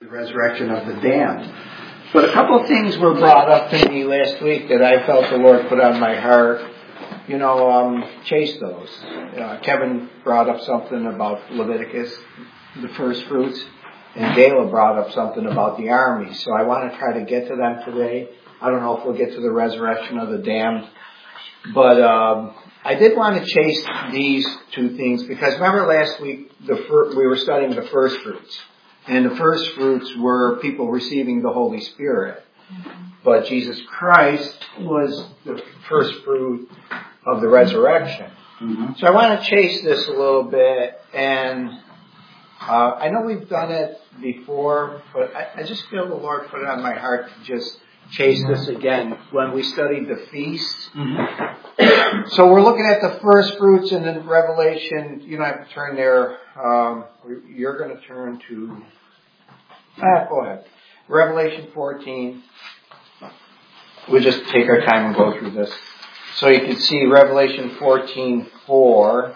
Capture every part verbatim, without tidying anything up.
the resurrection of the damned. But a couple of things were brought up to me last week that I felt the Lord put on my heart. You know, um, chase those. Uh, Kevin brought up something about Leviticus, the first fruits, and Gayla brought up something about the army. So I want to try to get to them today. I don't know if we'll get to the resurrection of the damned. But um, I did want to chase these two things because remember last week the fir- we were studying the first fruits. And the first fruits were people receiving the Holy Spirit. But Jesus Christ was the first fruit of the resurrection. Mm-hmm. So I want to chase this a little bit. And uh, I know we've done it before, but I, I just feel the Lord put it on my heart to just chase this again when we studied the feasts. Mm-hmm. So we're looking at the first fruits and then Revelation. You don't have to turn there. Um, you're going to turn to, ah, go ahead. Revelation fourteen. We'll just take our time and go through this. So you can see Revelation fourteen four.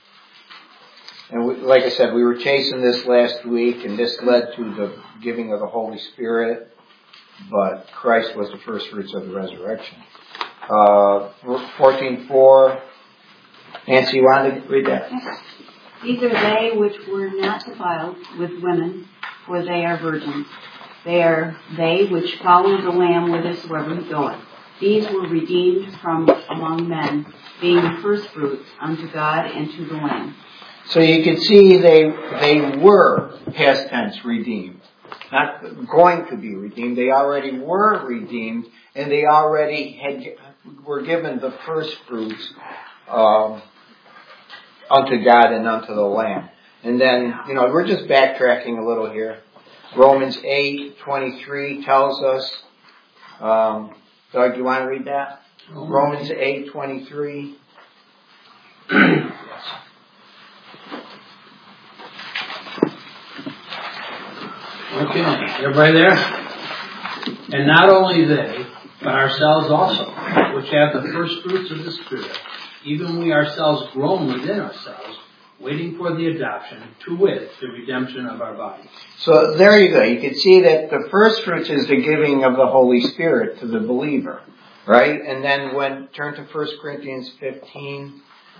And we, like I said, we were chasing this last week, and this led to the giving of the Holy Spirit. But Christ was the first fruits of the resurrection. Uh, fourteen four. Nancy, you want to read that? These are they which were not defiled with women, for they are virgins. They are they which follow the Lamb whithersoever he goeth. These were redeemed from among men, being the first fruits unto God and to the Lamb. So you can see they they were past tense redeemed. Not going to be redeemed. They already were redeemed, and they already had were given the first fruits um, unto God and unto the Lamb. And then, you know, we're just backtracking a little here. Romans eight twenty-three tells us. Um, Doug, you want to read that? Oh, Romans eight twenty-three. Okay, everybody there? And not only they, but ourselves also, which have the first fruits of the Spirit, even we ourselves groan within ourselves, waiting for the adoption, to wit, the redemption of our body. So there you go. You can see that the first fruits is the giving of the Holy Spirit to the believer, right? And then when turn to First Corinthians fifteen.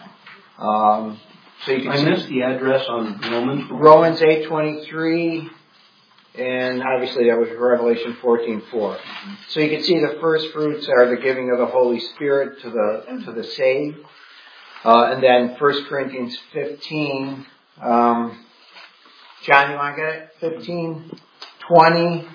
Um, so you can I see missed the address on Romans. Romans eight twenty-three. And obviously that was Revelation fourteen four. So you can see the first fruits are the giving of the Holy Spirit to the to the saved. Uh, and then First Corinthians fifteen. Um, John, you want to get it? fifteen, twenty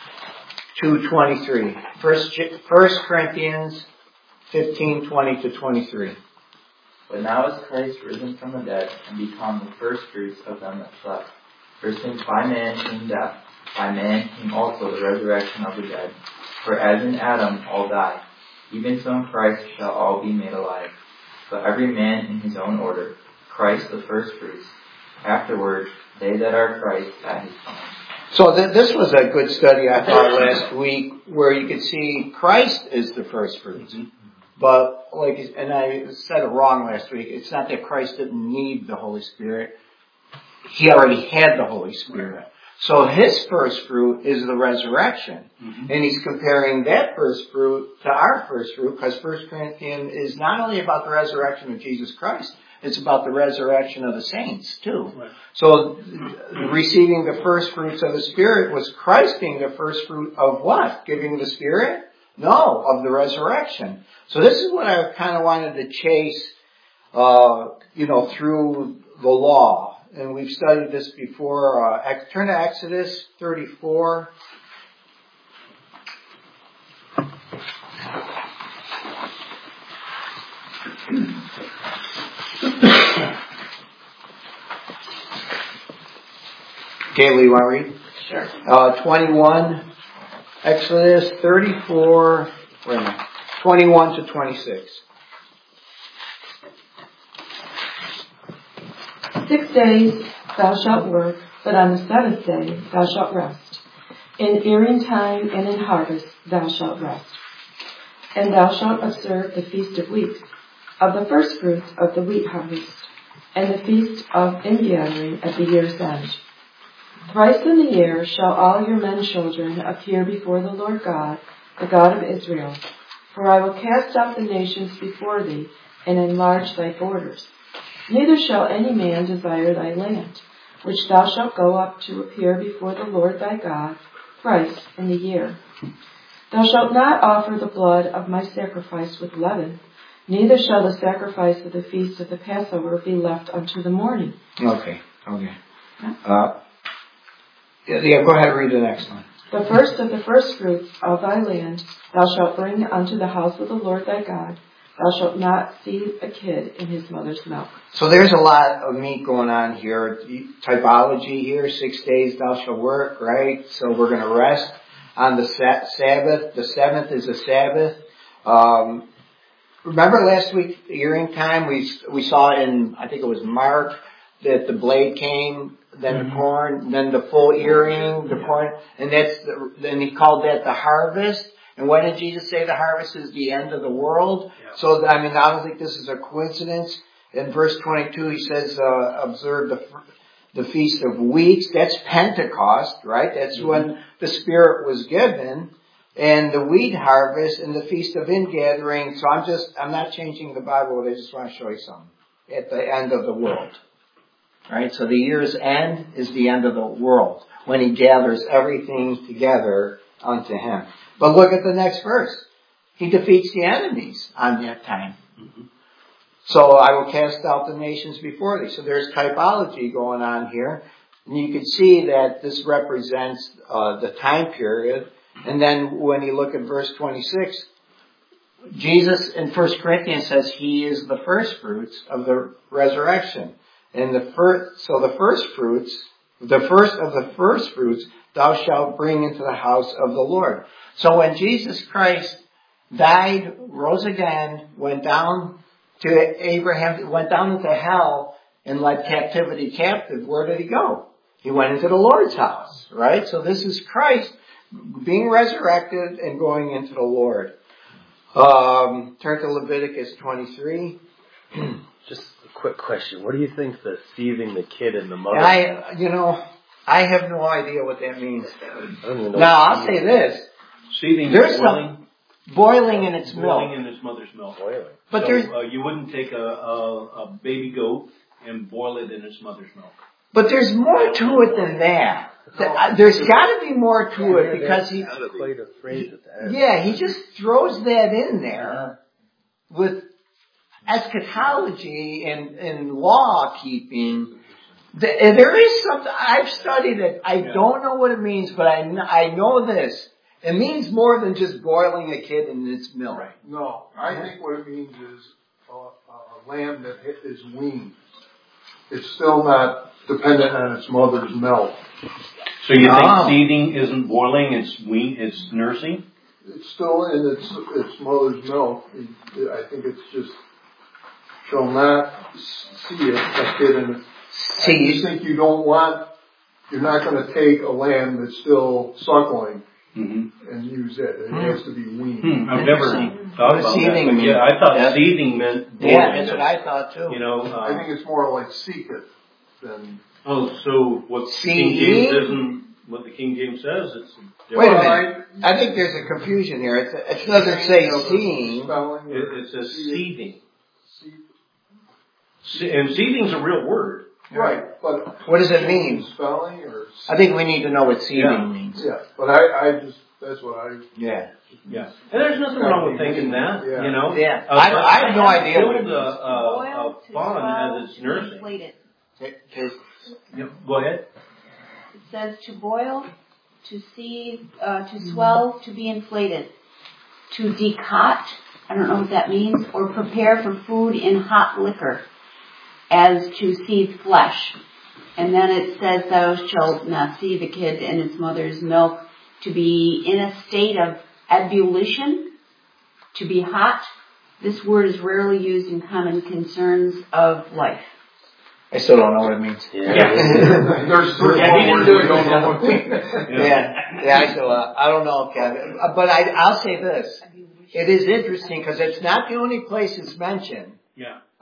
to twenty-three. First, First Corinthians fifteen, twenty to twenty-three. But now is Christ risen from the dead and become the first fruits of them that slept. For since by man came death, by man came also the resurrection of the dead. For as in Adam all die, even so in Christ shall all be made alive. But every man in his own order, Christ the first fruits, afterward they that are Christ at his coming. So th- this was a good study I thought last week, where you could see Christ is the first fruits. Mm-hmm. But like, and I said it wrong last week, it's not that Christ didn't need the Holy Spirit. He already had the Holy Spirit. Right. So his first fruit is the resurrection. Mm-hmm. And he's comparing that first fruit to our first fruit, because First Corinthians is not only about the resurrection of Jesus Christ, it's about the resurrection of the saints too. Right. So receiving the first fruits of the Spirit was Christ being the first fruit of what? Giving the Spirit? No, of the resurrection. So this is what I kind of wanted to chase, uh, you know, through the law. And we've studied this before. Uh, turn to Exodus thirty-four. Kaylee, you want to read? Sure. Uh, twenty-one. Exodus thirty-four. Wait a minute. twenty-one to twenty-six. Six days thou shalt work, but on the seventh day thou shalt rest. In earing time and in harvest thou shalt rest. And thou shalt observe the feast of weeks, of the first fruits of the wheat harvest, and the feast of ingathering at the year's end. Thrice in the year shall all your men children appear before the Lord God, the God of Israel. For I will cast out the nations before thee, and enlarge thy borders. Neither shall any man desire thy land, which thou shalt go up to appear before the Lord thy God, thrice in the year. Thou shalt not offer the blood of my sacrifice with leaven, neither shall the sacrifice of the feast of the Passover be left unto the morning. Okay, okay. Uh, yeah, yeah, go ahead and read the next one. The first of the first fruits of thy land thou shalt bring unto the house of the Lord thy God. Thou shalt not see a kid in his mother's milk. So there's a lot of meat going on here. Typology here, six days thou shalt work, right? So we're going to rest on the Sabbath. The seventh is a Sabbath. Um, remember last week, earing time, we we saw in, I think it was Mark, that the blade came, then mm-hmm. the corn, then the full earing, the corn, and that's the, then he called that the harvest. And when did Jesus say the harvest is the end of the world? Yeah. So, I mean, I don't think this is a coincidence. In verse twenty-two, he says, uh, observe the the Feast of Weeks. That's Pentecost, right? That's mm-hmm. when the Spirit was given. And the wheat harvest and the Feast of Ingathering. So I'm just, I'm not changing the Bible, but I just want to show you something. At the end of the world. Right? So the year's end is the end of the world. When he gathers everything together unto him. But look at the next verse. He defeats the enemies on that time. Mm-hmm. So I will cast out the nations before thee. So there's typology going on here. And you can see that this represents uh, the time period. And then when you look at verse twenty-six, Jesus in First Corinthians says he is the first fruits of the resurrection. And the first, so the first fruits, the first of the first fruits, thou shalt bring into the house of the Lord. So when Jesus Christ died, rose again, went down to Abraham, went down into hell and led captivity captive, where did he go? He went into the Lord's house, right? So this is Christ being resurrected and going into the Lord. Um, turn to Leviticus twenty-three. Just a quick question. What do you think the seething the kid in the mother? I, you know, I have no idea what that means. I don't even know now, I'll say this. Seething There's boiling? Some boiling in its boiling milk. in its mother's milk. Boiling. But so, there's, uh, you wouldn't take a, a, a baby goat and boil it in its mother's milk. But there's more to it than that. There's got to be more to it because he, yeah, he just throws that in there with eschatology and, and law keeping. There is something, I've studied it. I don't know what it means, but I, I know this. It means more than just boiling a kid in its milk. Right. No, I think what it means is a, a lamb that is weaned. It's still not dependent on its mother's milk. So you oh. think seething isn't boiling, it's wean, it's nursing? It's still in its its mother's milk. I think it's just shall not see it, a kid in it. See, I just think you don't want, you're not going to take a lamb that's still suckling mm-hmm. and use it. It hmm. has to be weaned. Hmm. I've never thought about seething that. Mean? Yeah, I thought yeah. seething meant yeah, that's what I thought too. You know, uh, I think it's more like seek it than. Oh, so what King James isn't what the King James says? It's wait a minute. I think there's a confusion here. It's, it doesn't say seeing. It, it says seething. And seething's a real word. Right, but what does it mean? Spelling or I think we need to know what seething yeah. means. Yeah, but I, I just that's what I. Yeah. Yeah, and there's nothing wrong with thinking that. Yeah. You know. Yeah. Uh, I, I have no idea. Build a, a, a fawn as it's nursing. Yep. Go ahead. It says to boil, to seethe, uh, to swell, to be inflated, to decoct. I don't know what that means, or prepare for food in hot liquor, as to seethe flesh. And then it says, thou shalt not see the kid in its mother's milk, to be in a state of ebullition, to be hot. This word is rarely used in common concerns of life. I still don't know what it means. Yeah. yeah. There's three yeah, more words we don't know what it means. Yeah, yeah, I still, uh, I don't know, Kevin. Uh, but I, I'll say this. It is interesting because it's not the only place it's mentioned. Yeah.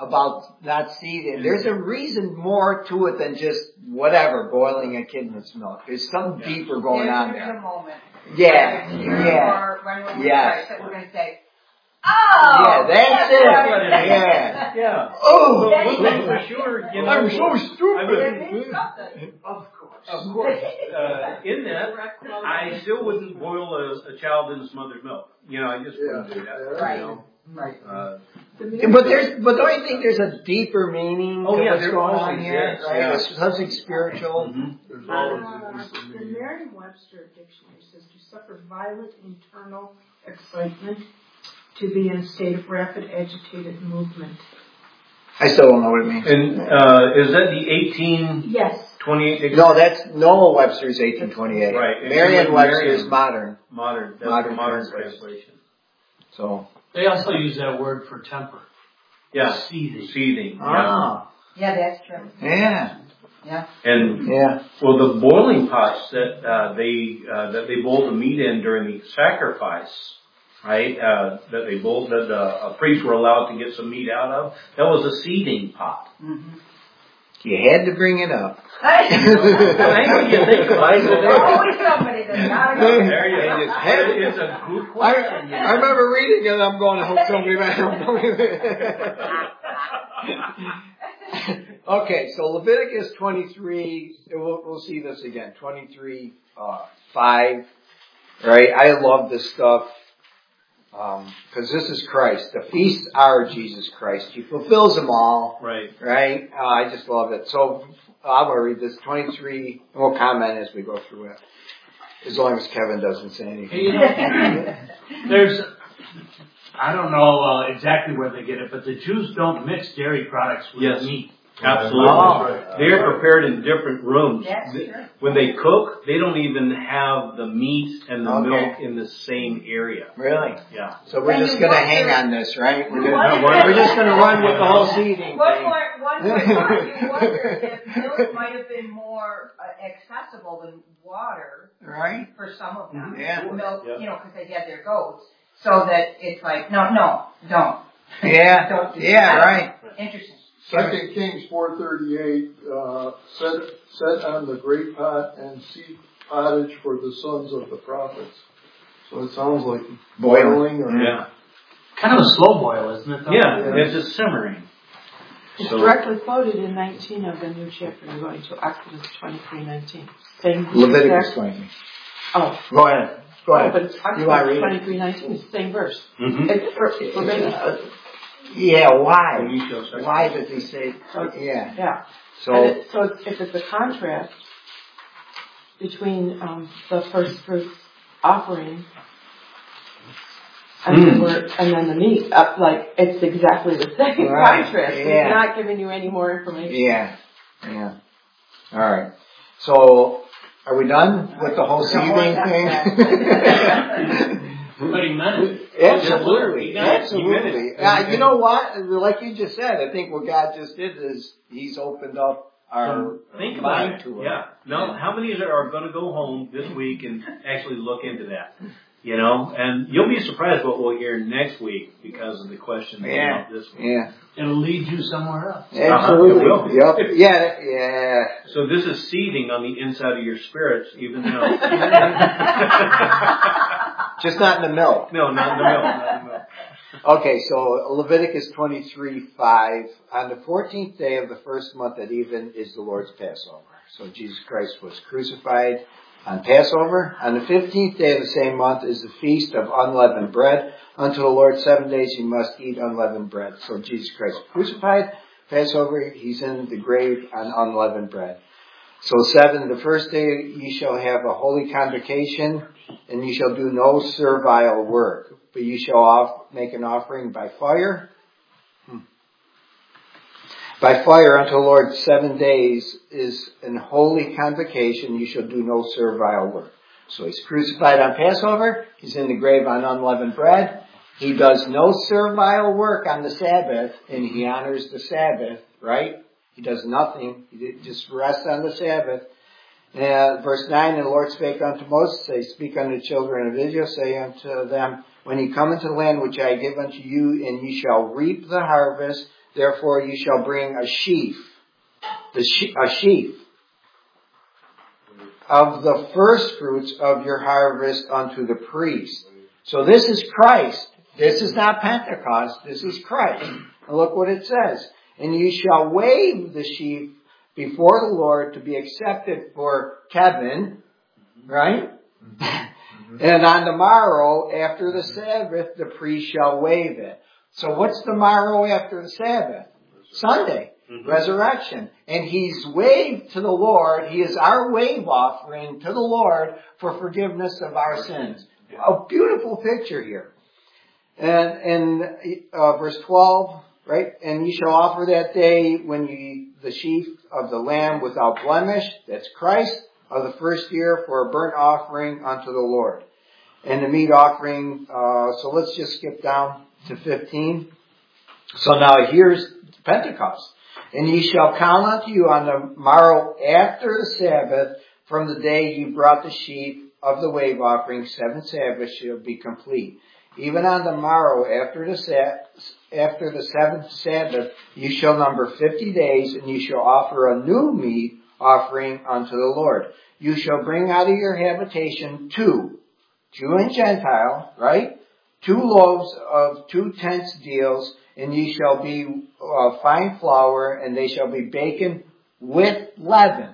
about not seeding. There's a reason more to it than just whatever, boiling a kidney's milk. There's something yeah. deeper going yeah, on there's there. A moment. Yeah, yeah. Or when we're yes. that we're going to say, oh! Yeah, that's it. Yeah. Yeah. Oh! But one thing for sure, you know. I'm so stupid. I mean, of course. Of course. Uh, in that, I still wouldn't boil a, a child in his mother's milk. You know, I just wouldn't yeah. do that. Right. You know? Right. Uh, but there's, but don't you think there's a deeper meaning oh, to yeah, what's going on here? Is, right? yeah. It's something spiritual. Mm-hmm. There's always Uh, a the Merriam-Webster dictionary says to suffer violent internal excitement, to be in a state of rapid agitated movement. I still don't know what it means. And uh, is that the eighteen Yes. twenty-eight? No, that's Noah Webster's eighteen twenty-eight. Right. Merriam-Webster's modern. Modern. That's modern, the modern translation. translation. So. They also use that word for temper. Yeah. Seething. Seething. Ah. Yeah, that's true. Yeah. Yeah. And yeah. Well, the boiling pots that uh, they uh, that they boiled the meat in during the sacrifice, right? Uh, that they boiled that the uh, priests were allowed to get some meat out of. That was a seething pot. Mm-hmm. You had to bring it up. I know you think about it. There's always somebody that's got to go. There you go. It's a good question. I, I remember reading it. I'm going to hope somebody might. Okay, so Leviticus twenty-three. We'll, we'll see this again. twenty-three, uh, five. Right. I love this stuff. Um, cause this is Christ. The feasts are Jesus Christ. He fulfills them all. Right. Right? Uh, I just love it. So, I'm going to read this twenty-three, and we'll comment as we go through it. As long as Kevin doesn't say anything. You know, there's, I don't know uh, exactly where they get it, but the Jews don't mix dairy products with yes. meat. Absolutely. Oh. They are prepared in different rooms. That's true. When they cook, they don't even have the meat and the Okay. milk in the same area. Really? Yeah. So we're And just you going to wonder- hang on this, right? We're, You gonna, wonder- we're just going to run with the whole seeding One thing. more, one more time, you wonder if milk might have been more uh, accessible than water Right? for some of them. Yeah. Milk, Yeah. you know, because they had their goats. So that it's like, no, no, don't. Yeah. Don't do Yeah, that. right. Interesting. Second Kings four thirty-eight, uh, set, set on the great pot and seed pottage for the sons of the prophets. So it sounds like boiling or Yeah. Kind of a slow boil, isn't it? Though? Yeah. It's just simmering. It's So- directly quoted in nineteen of the new chapter. I'm going to Exodus twenty-three nineteen. Same Leviticus exact- twenty. Oh. Go ahead. Go Oh, ahead. but it's You want to Exodus read it? twenty-three nineteen. It's the same verse. Mm-hmm. It's for, it's for Uh, yeah, why? And you shall sacrifice. Why did he say, yeah. Yeah. So, And it, so it's, if it's a contrast between um, the first fruits offering and, Mm. the word, and then the meat, uh, like it's exactly the same Right. contrast. Yeah. It's not giving you any more information. yeah, yeah. All right. So, are we done with the whole seething thing? But he meant it. Absolutely, He meant it. absolutely. Uh, you know what? Like you just said, I think what God just did is He's opened up our Think about mind it. to it. Yeah. No, how many are going to go home this week and actually look into that? You know, and you'll be surprised what we'll hear next week because of the question that came Yeah, up this week. yeah, It'll lead you somewhere else. absolutely. Uh-huh, it will. Yep. Yeah, yeah. So this is seething on the inside of your spirits, even now. Just not in the milk. No, not in the milk. Not in the milk. Okay, so Leviticus twenty-three five. On the fourteenth day of the first month at even is the Lord's Passover. So Jesus Christ was crucified on Passover. On the fifteenth day of the same month is the feast of unleavened bread. Unto the Lord seven days you must eat unleavened bread. So Jesus Christ was crucified, Passover, He's in the grave on unleavened bread. So seven, the first day ye shall have a holy convocation, and ye shall do no servile work, but ye shall off, make an offering by fire. Hmm. By fire unto the Lord seven days is an holy convocation, you shall do no servile work. So He's crucified on Passover, He's in the grave on unleavened bread. He does no servile work on the Sabbath, and He honors the Sabbath, right? He does nothing. He just rests on the Sabbath. Uh, verse nine, and the Lord spake unto Moses, say, speak unto the children of Israel, say unto them, when ye come into the land which I give unto you, and ye shall reap the harvest, therefore you shall bring a sheaf, the she- a sheaf of the first fruits of your harvest unto the priest. So this is Christ. This is not Pentecost. This is Christ. And look what it says. And you shall wave the sheaf before the Lord to be accepted for Kevin, right? Mm-hmm. And on the morrow, after the Sabbath, the priest shall wave it. So what's the morrow after the Sabbath? Sunday. Mm-hmm. Resurrection. And he's waved to the Lord. He is our wave offering to the Lord for forgiveness of our sins. A beautiful picture here. And in uh, verse twelve, right? And ye shall offer that day when ye the sheaf of the lamb without blemish, that's Christ, of the first year for a burnt offering unto the Lord. And the meat offering, uh, so let's just skip down to fifteen. So now here's Pentecost. And ye shall count unto you on the morrow after the Sabbath, from the day ye brought the sheep of the wave offering, seven Sabbaths shall be complete. Even on the morrow after the sa- after the seventh Sabbath, you shall number fifty days, and you shall offer a new meat offering unto the Lord. You shall bring out of your habitation two, Jew and Gentile, right? Two loaves of two tenths deals, and ye shall be uh, fine flour, and they shall be baken with leaven.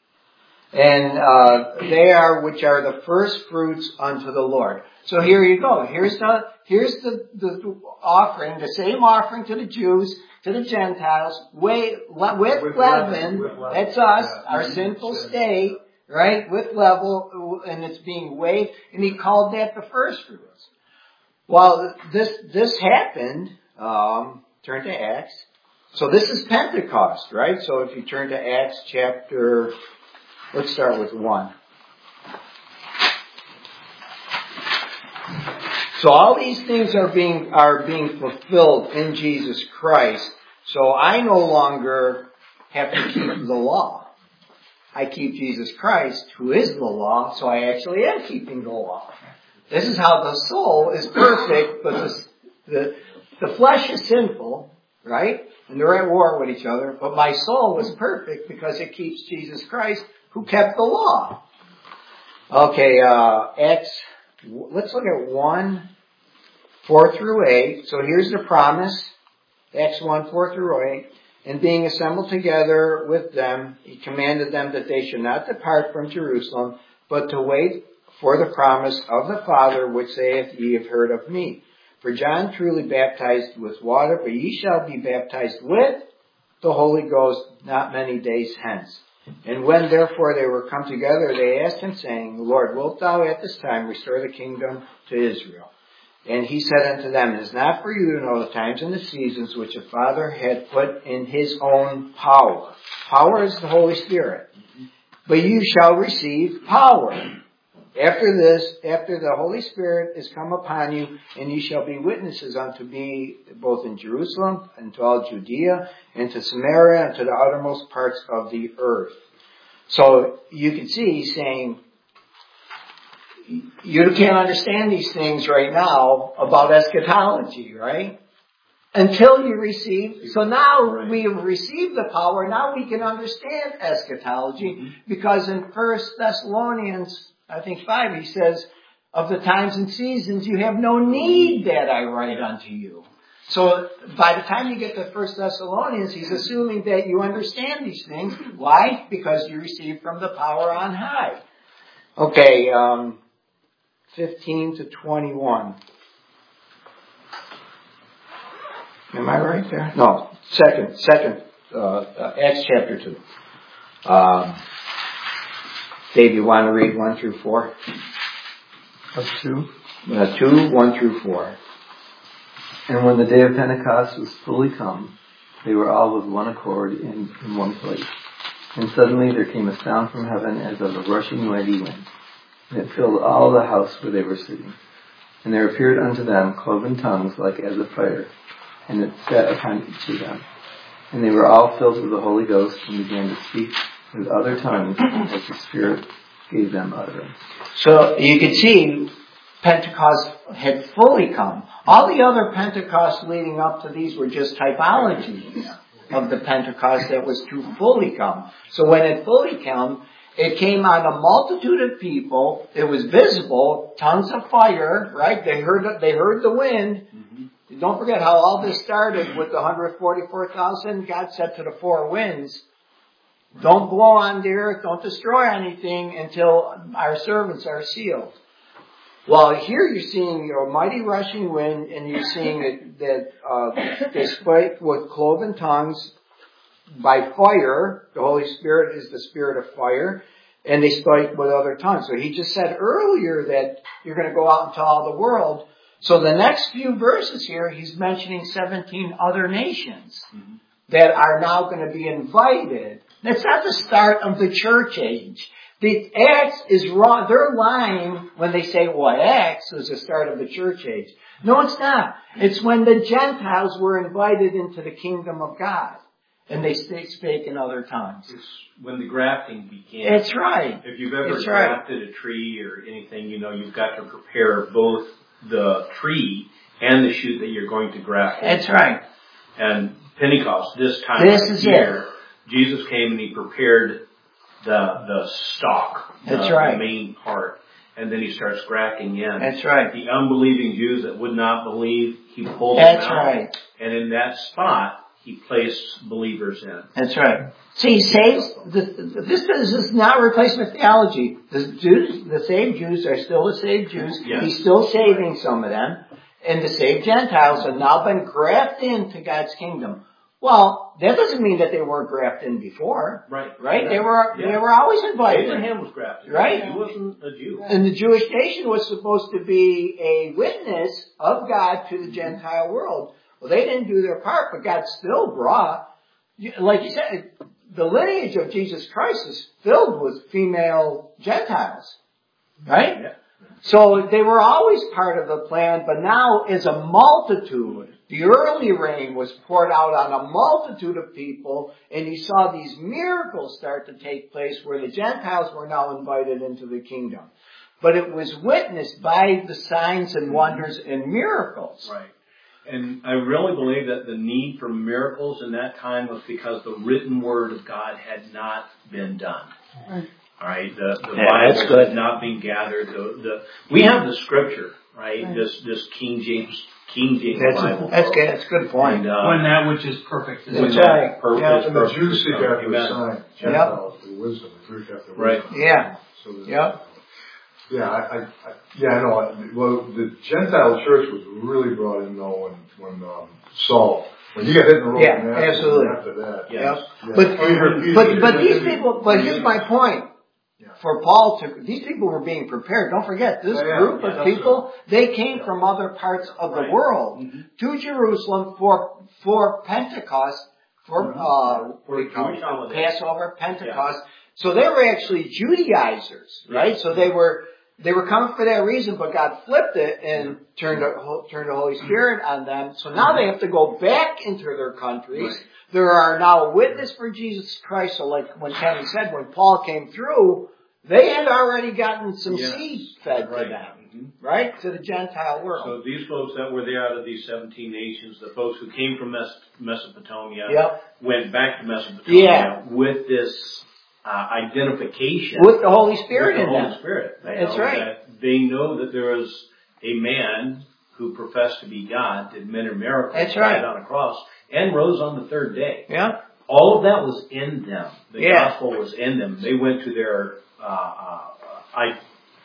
And uh, they are which are the first fruits unto the Lord. So here you go. Here's the here's the, the offering, the same offering to the Jews, to the Gentiles, with, with, with leaven. With leaven. That's us, yeah. Our sinful state, right? With level, and it's being waved. And he called that the first fruits. Well, this this happened. Um, turn to Acts. So this is Pentecost, right? So if you turn to Acts chapter, let's start with one. So all these things are being are being fulfilled in Jesus Christ. So I no longer have to keep the law. I keep Jesus Christ, who is the law, so I actually am keeping the law. This is how the soul is perfect, but the the, the flesh is sinful, right? And they're at war with each other. But my soul is perfect because it keeps Jesus Christ, who kept the law. Okay, uh, Acts, let's look at one, four through eight. So here's the promise. Acts one, four through eight. And being assembled together with them, he commanded them that they should not depart from Jerusalem, but to wait for the promise of the Father, which saith, ye have heard of me. For John truly baptized with water, but ye shall be baptized with the Holy Ghost not many days hence. And when therefore they were come together, they asked him, saying, Lord, wilt thou at this time restore the kingdom to Israel? And he said unto them, it is not for you to know the times and the seasons which the Father had put in his own power. Power is the Holy Spirit. But you shall receive power. After this, after the Holy Spirit is come upon you, and you shall be witnesses unto me both in Jerusalem, and to all Judea, and to Samaria, and to the uttermost parts of the earth. So you can see he's saying, you can't understand these things right now about eschatology, right? Until you receive. So now we have received the power. Now we can understand eschatology, because in First Thessalonians, I think five, he says, of the times and seasons, you have no need that I write unto you. So by the time you get to First Thessalonians, he's assuming that you understand these things. Why? Because you receive from the power on high. Okay, um, fifteen to twenty-one. Am I right there? No, second, second, uh, uh Acts chapter two. Um, Dave, you want to read one through four? Of two? Uh, two, one through four. And when the day of Pentecost was fully come, they were all with one accord in, in one place. And suddenly there came a sound from heaven as of a rushing mighty wind, and it filled all the house where they were sitting. And there appeared unto them cloven tongues like as of fire, and it sat upon each of them. And they were all filled with the Holy Ghost, and began to speak with other tongues as the Spirit gave them utterance. So you can see Pentecost had fully come. All the other Pentecosts leading up to these were just typologies of the Pentecost that was to fully come. So when it fully came, it came on a multitude of people. It was visible, tongues of fire, right? They heard they heard the wind. Mm-hmm. Don't forget how all this started with the one hundred forty-four thousand. God said to the four winds, don't blow on the earth, don't destroy anything until our servants are sealed. Well, here you're seeing a mighty rushing wind, and you're seeing that, that uh, they spake with cloven tongues by fire. The Holy Spirit is the spirit of fire, and they spake with other tongues. So he just said earlier that you're going to go out into all the world. So the next few verses here, he's mentioning seventeen other nations mm-hmm. that are now going to be invited. That's not the start of the church age. The Acts is wrong. They're lying when they say, well, Acts was the start of the church age. No, it's not. It's when the Gentiles were invited into the kingdom of God. And they spake in other tongues. It's when the grafting began. That's right. If you've ever That's grafted right. a tree or anything, you know, you've got to prepare both the tree and the shoot that you're going to graft. That's right. And Pentecost, this time this of is year, it. Jesus came and he prepared the the stalk, That's the, right. the main part, and then he starts grafting in. That's right. The unbelieving Jews that would not believe, he pulled That's them out. right. And in that spot, he placed believers in. That's right. See, saves, the, this, this is not replacement theology. The Jews, the saved Jews are still the saved Jews. Yes. He's still saving right. some of them. And the saved Gentiles have now been grafted into God's kingdom. Well, that doesn't mean that they weren't grafted in before. Right. Right? Yeah. They were yeah. they were always invited. Abraham was grafted. Right? He wasn't a Jew. And the Jewish nation was supposed to be a witness of God to the Gentile world. Well, they didn't do their part, but God still brought, like you said, the lineage of Jesus Christ is filled with female Gentiles. Right? Yeah. So they were always part of the plan, but now is a multitude. The early rain was poured out on a multitude of people, and you saw these miracles start to take place where the Gentiles were now invited into the kingdom. But it was witnessed by the signs and wonders and miracles. Right. And I really believe that the need for miracles in that time was because the written word of God had not been done. Right. All right, the, the Yeah, that's Bible good. had not been gathered. The, the, we have the scripture, right? Right. This this King James King James That's Bible. a, that's good. That's a good point. And, uh, When that which is perfect is That's in right. Perfect, Yeah. is And the perfect. Jews seek after Amen. sign, Gentiles the wisdom, the Greek after wisdom. Right. Yeah. So that, Yep. Yeah, I, I, I yeah, I know. I- Well, the Gentile church was really brought in though when when um, Saul, when he got hit in the road. Yeah, and after, absolutely. After that, Yeah. Yep. Yeah. But, Peter- Peter- but, but these Peter- people, but here's my point. Yeah. For Paul to, these people were being prepared. Don't forget, this Yeah, yeah, group yeah, of that's people, they came from other parts of Right. the world Mm-hmm. to Jerusalem for, for Pentecost, for, Mm-hmm. uh, what do you call Jewish it? holiday. Passover, Pentecost. So they were actually Judaizers, right? So they were, they were coming for that reason, but God flipped it and turned the, turned the Holy Spirit on them. So now they have to go back into their countries. Right. There are now witnesses for Jesus Christ. So like when Kenny said, when Paul came through, they had already gotten some Yes. seed fed Right. to them, Mhm. right? To the Gentile world. So these folks that were there out of these seventeen nations, the folks who came from Mes- Mesopotamia, Yep. went back to Mesopotamia Yeah. with this uh, identification With the Holy Spirit with the in Holy them. Spirit. They That's know right. That they know that there is a man who professed to be God, did many miracles, That's died right. on a cross, and rose on the third day. Yeah. All of that was in them. The Yeah. gospel was in them. They went to their uh, uh, I,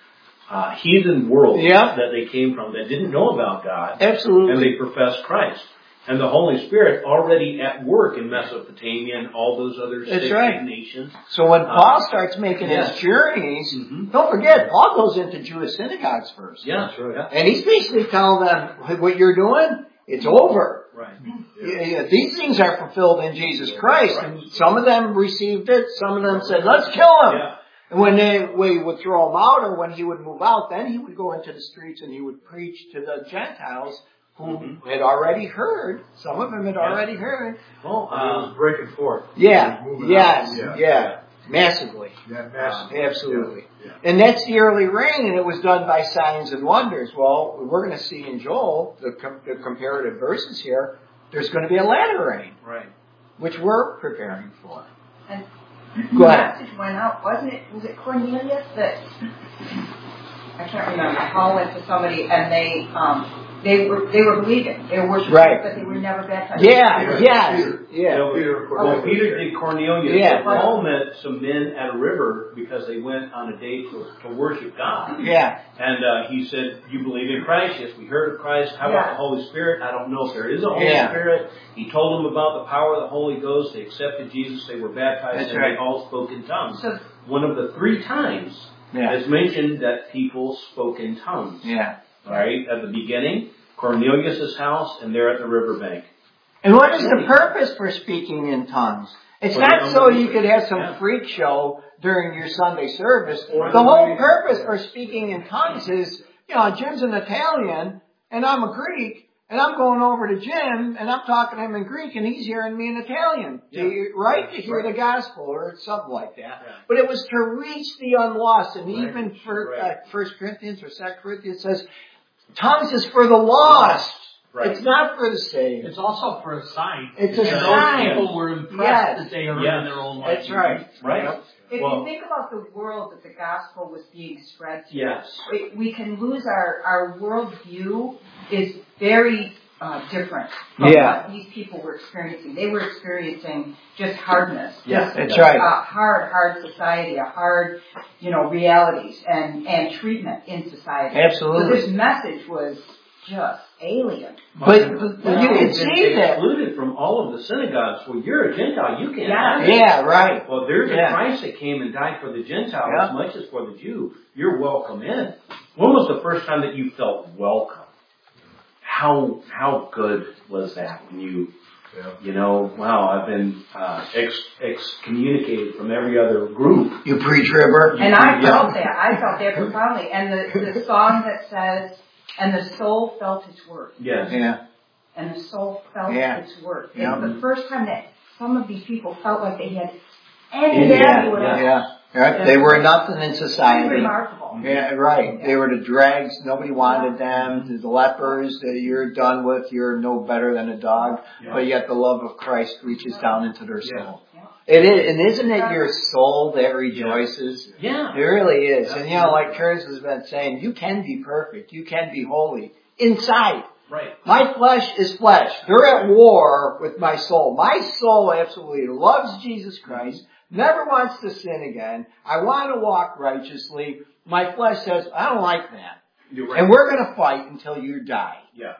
uh, heathen world Yeah. that they came from that didn't know about God, Absolutely. and they professed Christ. And the Holy Spirit already at work in Mesopotamia and all those other That's six right. nations. So when Uh, Paul starts making yes. his journeys, Mhm. don't forget, Paul goes into Jewish synagogues first. Yeah, That's right. yeah. And he's basically telling them, what you're doing, it's over. Right. Yeah, yeah, these things are fulfilled in Jesus Christ. And some of them received it. Some of them said, let's kill him. Yeah. And when they, we would throw him out, or when he would move out, then he would go into the streets and he would preach to the Gentiles who Mhm. had already heard. Some of them had Yeah. already heard. Well, It was uh, breaking forth. Yeah, It was moving yes, out. yeah, Massively. Yeah, massive. Uh, absolutely. Yeah, yeah. And that's the early rain, and it was done by signs and wonders. Well, we're going to see in Joel, the, com- the comparative verses here, there's going to be a latter rain. Right. Which we're preparing for. And Go the ahead. message went out, wasn't it? Was it Cornelius that, I can't remember, Paul went to somebody and they, um, They were they were believing, they were worshiping, right. but they were never baptized. Yeah, yeah, yeah. No, Peter, well, Peter did Cornelius. Yeah. Paul met some men at a river because they went on a date to, to worship God. Yeah. And uh, he said, "You believe in Christ? Yes, we heard of Christ. How about Yeah. the Holy Spirit? I don't know if there is a Holy Yeah. Spirit." He told them about the power of the Holy Ghost. They accepted Jesus. They were baptized, That's and right. they all spoke in tongues. So, One of the three times Yeah. it's mentioned that people spoke in tongues. Yeah. All right, at the beginning. Cornelius' house, and they're at the riverbank. And what is the purpose for speaking in tongues? It's For not the so you unbelievers. could have some Yeah. freak show during your Sunday service. Or The the whole way- purpose for speaking in tongues is, you know, Jim's an Italian, and I'm a Greek, and I'm going over to Jim, and I'm talking to him in Greek, and he's hearing me in Italian. Yeah. To, right? To hear Right. the gospel, or something like that. Yeah. But it was to reach the unlost, and Right. even for Right. uh, First Corinthians or Second Corinthians says, tongues is for the lost. Right. It's not for the saved. It's also for a sign. It's a And those sign. people were impressed Yes. that they heard Yes. in their own That's language. right. Right? if Well- you think about the world that the gospel was being spread to, Yes. we, we can lose our, our world view is very uh, different from Yeah. what these people were experiencing. They were experiencing just hardness. Yes. That's Just, right. uh, hard, hard society, a hard, you know, realities and, and treatment in society. Absolutely. So this message was just alien. But, but, but you can They've see been that. excluded from all of the synagogues. Well, you're a Gentile. You can't Yeah. have it. Yeah, right. Well, there's Yeah. a Christ that came and died for the Gentile Yeah. as much as for the Jew. You're welcome in. When was the first time that you felt welcome? How how good was that when you, Yeah. you know, wow, I've been uh, ex, excommunicated from every other group. You preach, River. And I Yeah. felt that. I felt that profoundly. And the, the song that says, and the soul felt its worth. Yes. Yeah. And the soul felt Yeah. its worth. Yeah. It's the first time that some of these people felt like they had any Yeah. value at all. Yeah. Right. They were nothing in It's society. remarkable. Yeah, right. They were the dregs. Nobody wanted them. The lepers that you're done with. You're no better than a dog. Yeah. But yet the love of Christ reaches down into their soul. Yeah. It is, and isn't it your soul that rejoices? Yeah. It really is. And you know, like Curtis has been saying, you can be perfect. You can be holy. Inside. Right. My flesh is flesh. They're at war with my soul. My soul absolutely loves Jesus Christ, never wants to sin again. I want to walk righteously. My flesh says, I don't like that. You're right. And we're going to fight until you die. Yeah.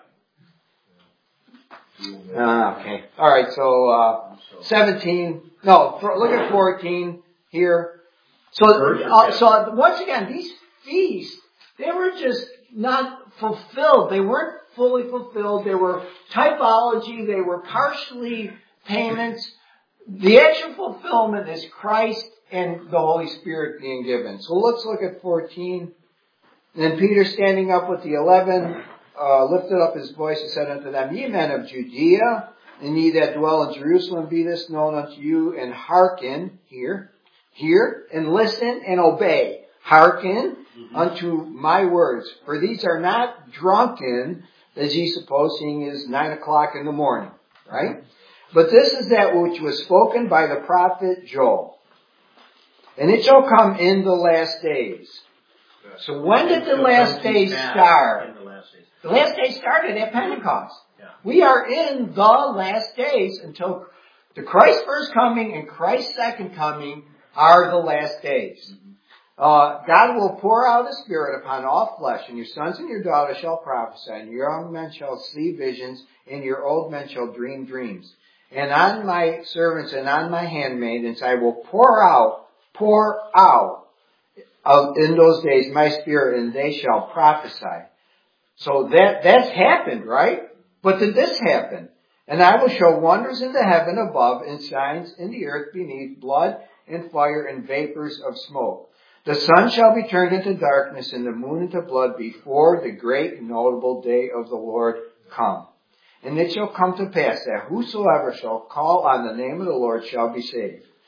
Uh, okay. All right. So, uh, seventeen. No, for, look at fourteen here. So, uh, so once again, these feasts, they were just not fulfilled. They weren't fully fulfilled. They were typology. They were partially payments. The actual fulfillment is Christ and the Holy Spirit being given. So let's look at fourteen. Then Peter, standing up with the eleven, uh, lifted up his voice and said unto them, Ye men of Judea, and ye that dwell in Jerusalem, be this known unto you, and hearken, hear, hear, and listen, and obey. Hearken mm-hmm. unto my words. For these are not drunken, as ye suppose, seeing it is nine o'clock in the morning. Right? But this is that which was spoken by the prophet Joel. And it shall come in the last days. So when did the last days start? In the last days. The last days started at Pentecost. Yeah. We are in the last days until the Christ's first coming and Christ's second coming are the last days. Uh, God will pour out His Spirit upon all flesh, and your sons and your daughters shall prophesy, and your young men shall see visions, and your old men shall dream dreams. And on my servants and on my handmaidens I will pour out, pour out uh, in those days my Spirit, and they shall prophesy. So that, that's happened, right? But did this happen? And I will show wonders in the heaven above, and signs in the earth beneath, blood and fire and vapors of smoke. The sun shall be turned into darkness and the moon into blood before the great and notable day of the Lord come. And it shall come to pass that whosoever shall call on the name of the Lord shall be saved.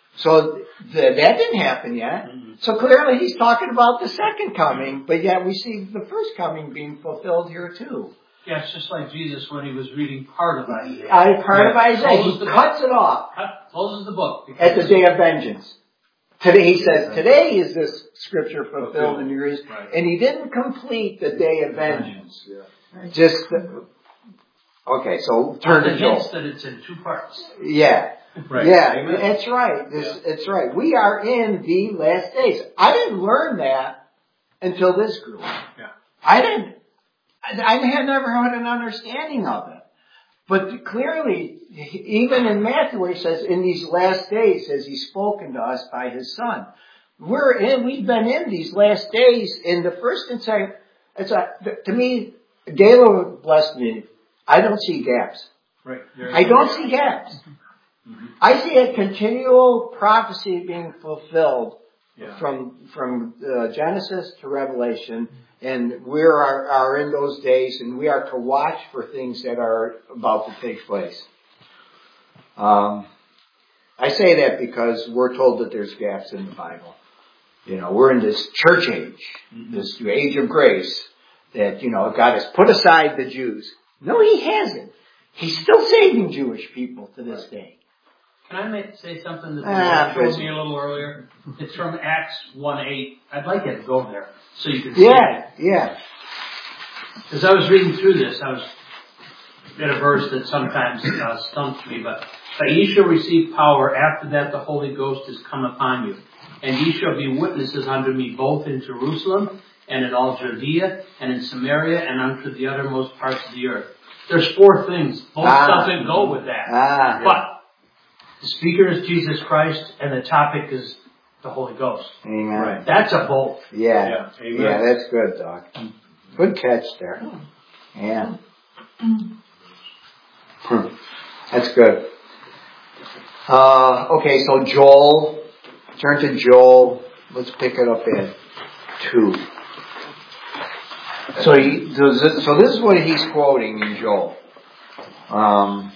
So th- that didn't happen yet. Mm-hmm. So clearly he's talking about the second coming, but yet we see the first coming being fulfilled here too. Yeah, it's just like Jesus when he was reading part of Isaiah. I, part yeah. of Isaiah. He cuts it off. Cut, closes the book. At the day of vengeance. Today, he says, today is this scripture fulfilled in your ears. Right. And he didn't complete the day of vengeance. Yeah. Just, the, okay, so turn to Joel. that it's in two parts. Yeah. Right. Yeah, Amen. It's right. This, yeah. It's right. We are in the last days. I didn't learn that until this group. Yeah. I didn't, I, I had never had an understanding of it. But clearly, even in Matthew where he says, in these last days has he spoken to us by his son. We're in, we've been in these last days in the first and second. It's a, to me, Gayla blessed me. I don't see gaps. Right. I don't see gaps. Mm-hmm. I see a continual prophecy being fulfilled yeah. from, from uh, Genesis to Revelation. And we are, are in those days, and we are to watch for things that are about to take place. Um, I say that because we're told that there's gaps in the Bible. You know, we're in this church age, mm-hmm. this age of grace, that, you know, God has put aside the Jews. No, He hasn't. He's still saving Jewish people to this day. Can I make, say something that ah, showed me a little earlier? It's from Acts one eight. I'd like you to go there so you can see yeah, it. Yeah, As I was reading through this, I was in a verse that sometimes uh, stumps me, but, but ye shall receive power, after that the Holy Ghost is come upon you. And ye shall be witnesses unto me both in Jerusalem and in all Judea and in Samaria and unto the uttermost parts of the earth. There's four things. Both ah. doesn't go with that. Ah. But the speaker is Jesus Christ, and the topic is the Holy Ghost. Amen. Right. That's a both. Yeah. Yeah, Amen. Yeah, that's good, Doc. Good catch there. Yeah. That's good. Uh, okay, so Joel, turn to Joel. Let's pick it up at two. So he, so this is what he's quoting in Joel. Um,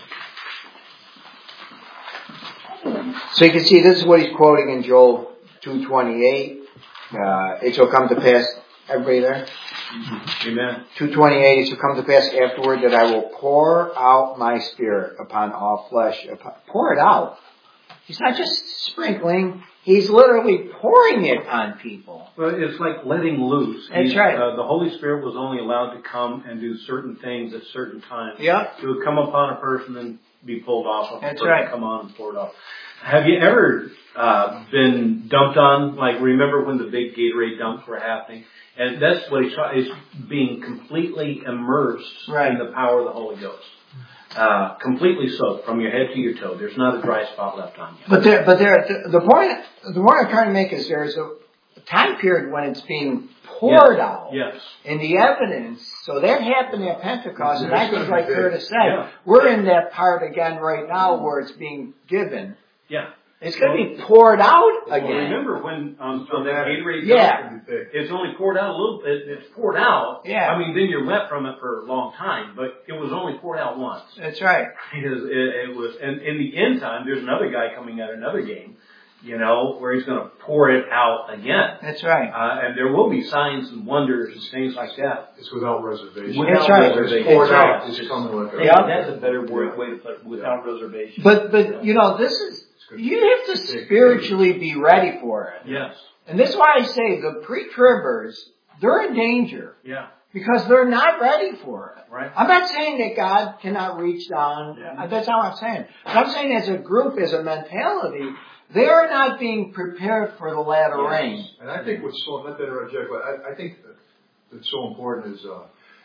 So you can see this is what he's quoting in Joel two twenty-eight. Uh, it shall come to pass, everybody there? Mm-hmm. Amen. two twenty-eight, it shall come to pass afterward that I will pour out my spirit upon all flesh. Pour it out. He's not just sprinkling, he's literally pouring it on people. Well, it's like letting loose. That's He's, right. Uh, the Holy Spirit was only allowed to come and do certain things at certain times. Yeah. It would come upon a person and be pulled off of. That's person, right. Come on and poured off. Have you ever uh, been dumped on? Like, remember when the big Gatorade dumps were happening? And that's what he's trying, is being completely immersed right. in the power of the Holy Ghost. Uh, completely soaked from your head to your toe. There's not a dry spot left on you. But there, but there, the point, the point I'm trying to make is there's a time period when it's being poured yes. out. Yes. And the evidence, so that happened at Pentecost, and I think like Curtis said, yeah. we're in that part again right now where it's being given. Yeah. It's going to be poured out again. Well, remember when um, on that Gatorade, yeah, it's only poured out a little bit. It's poured out. Yeah. I mean, then you're wet from it for a long time, but it was only poured out once. That's right. It, is, it, it was, and in the end time, there's another guy coming at another game, you know, where he's going to pour it out again. That's right. Uh, and there will be signs and wonders and things like that. It's without reservation. Without That's right. It's poured out. It's coming like a, yeah. That's a better word, way to put it, without reservation. But, but, you know, this is, you have to spiritually be ready for it. Yes. And this is why I say the pre-tribbers, they're in danger. Yeah. Because they're not ready for it. Right. I'm not saying that God cannot reach down. Yeah. That's not what I'm saying. But I'm saying as a group, as a mentality, they are not being prepared for the latter yes. rain. And I think what's so, not to interrupt, Jack, but I, I think that's so important is, uh,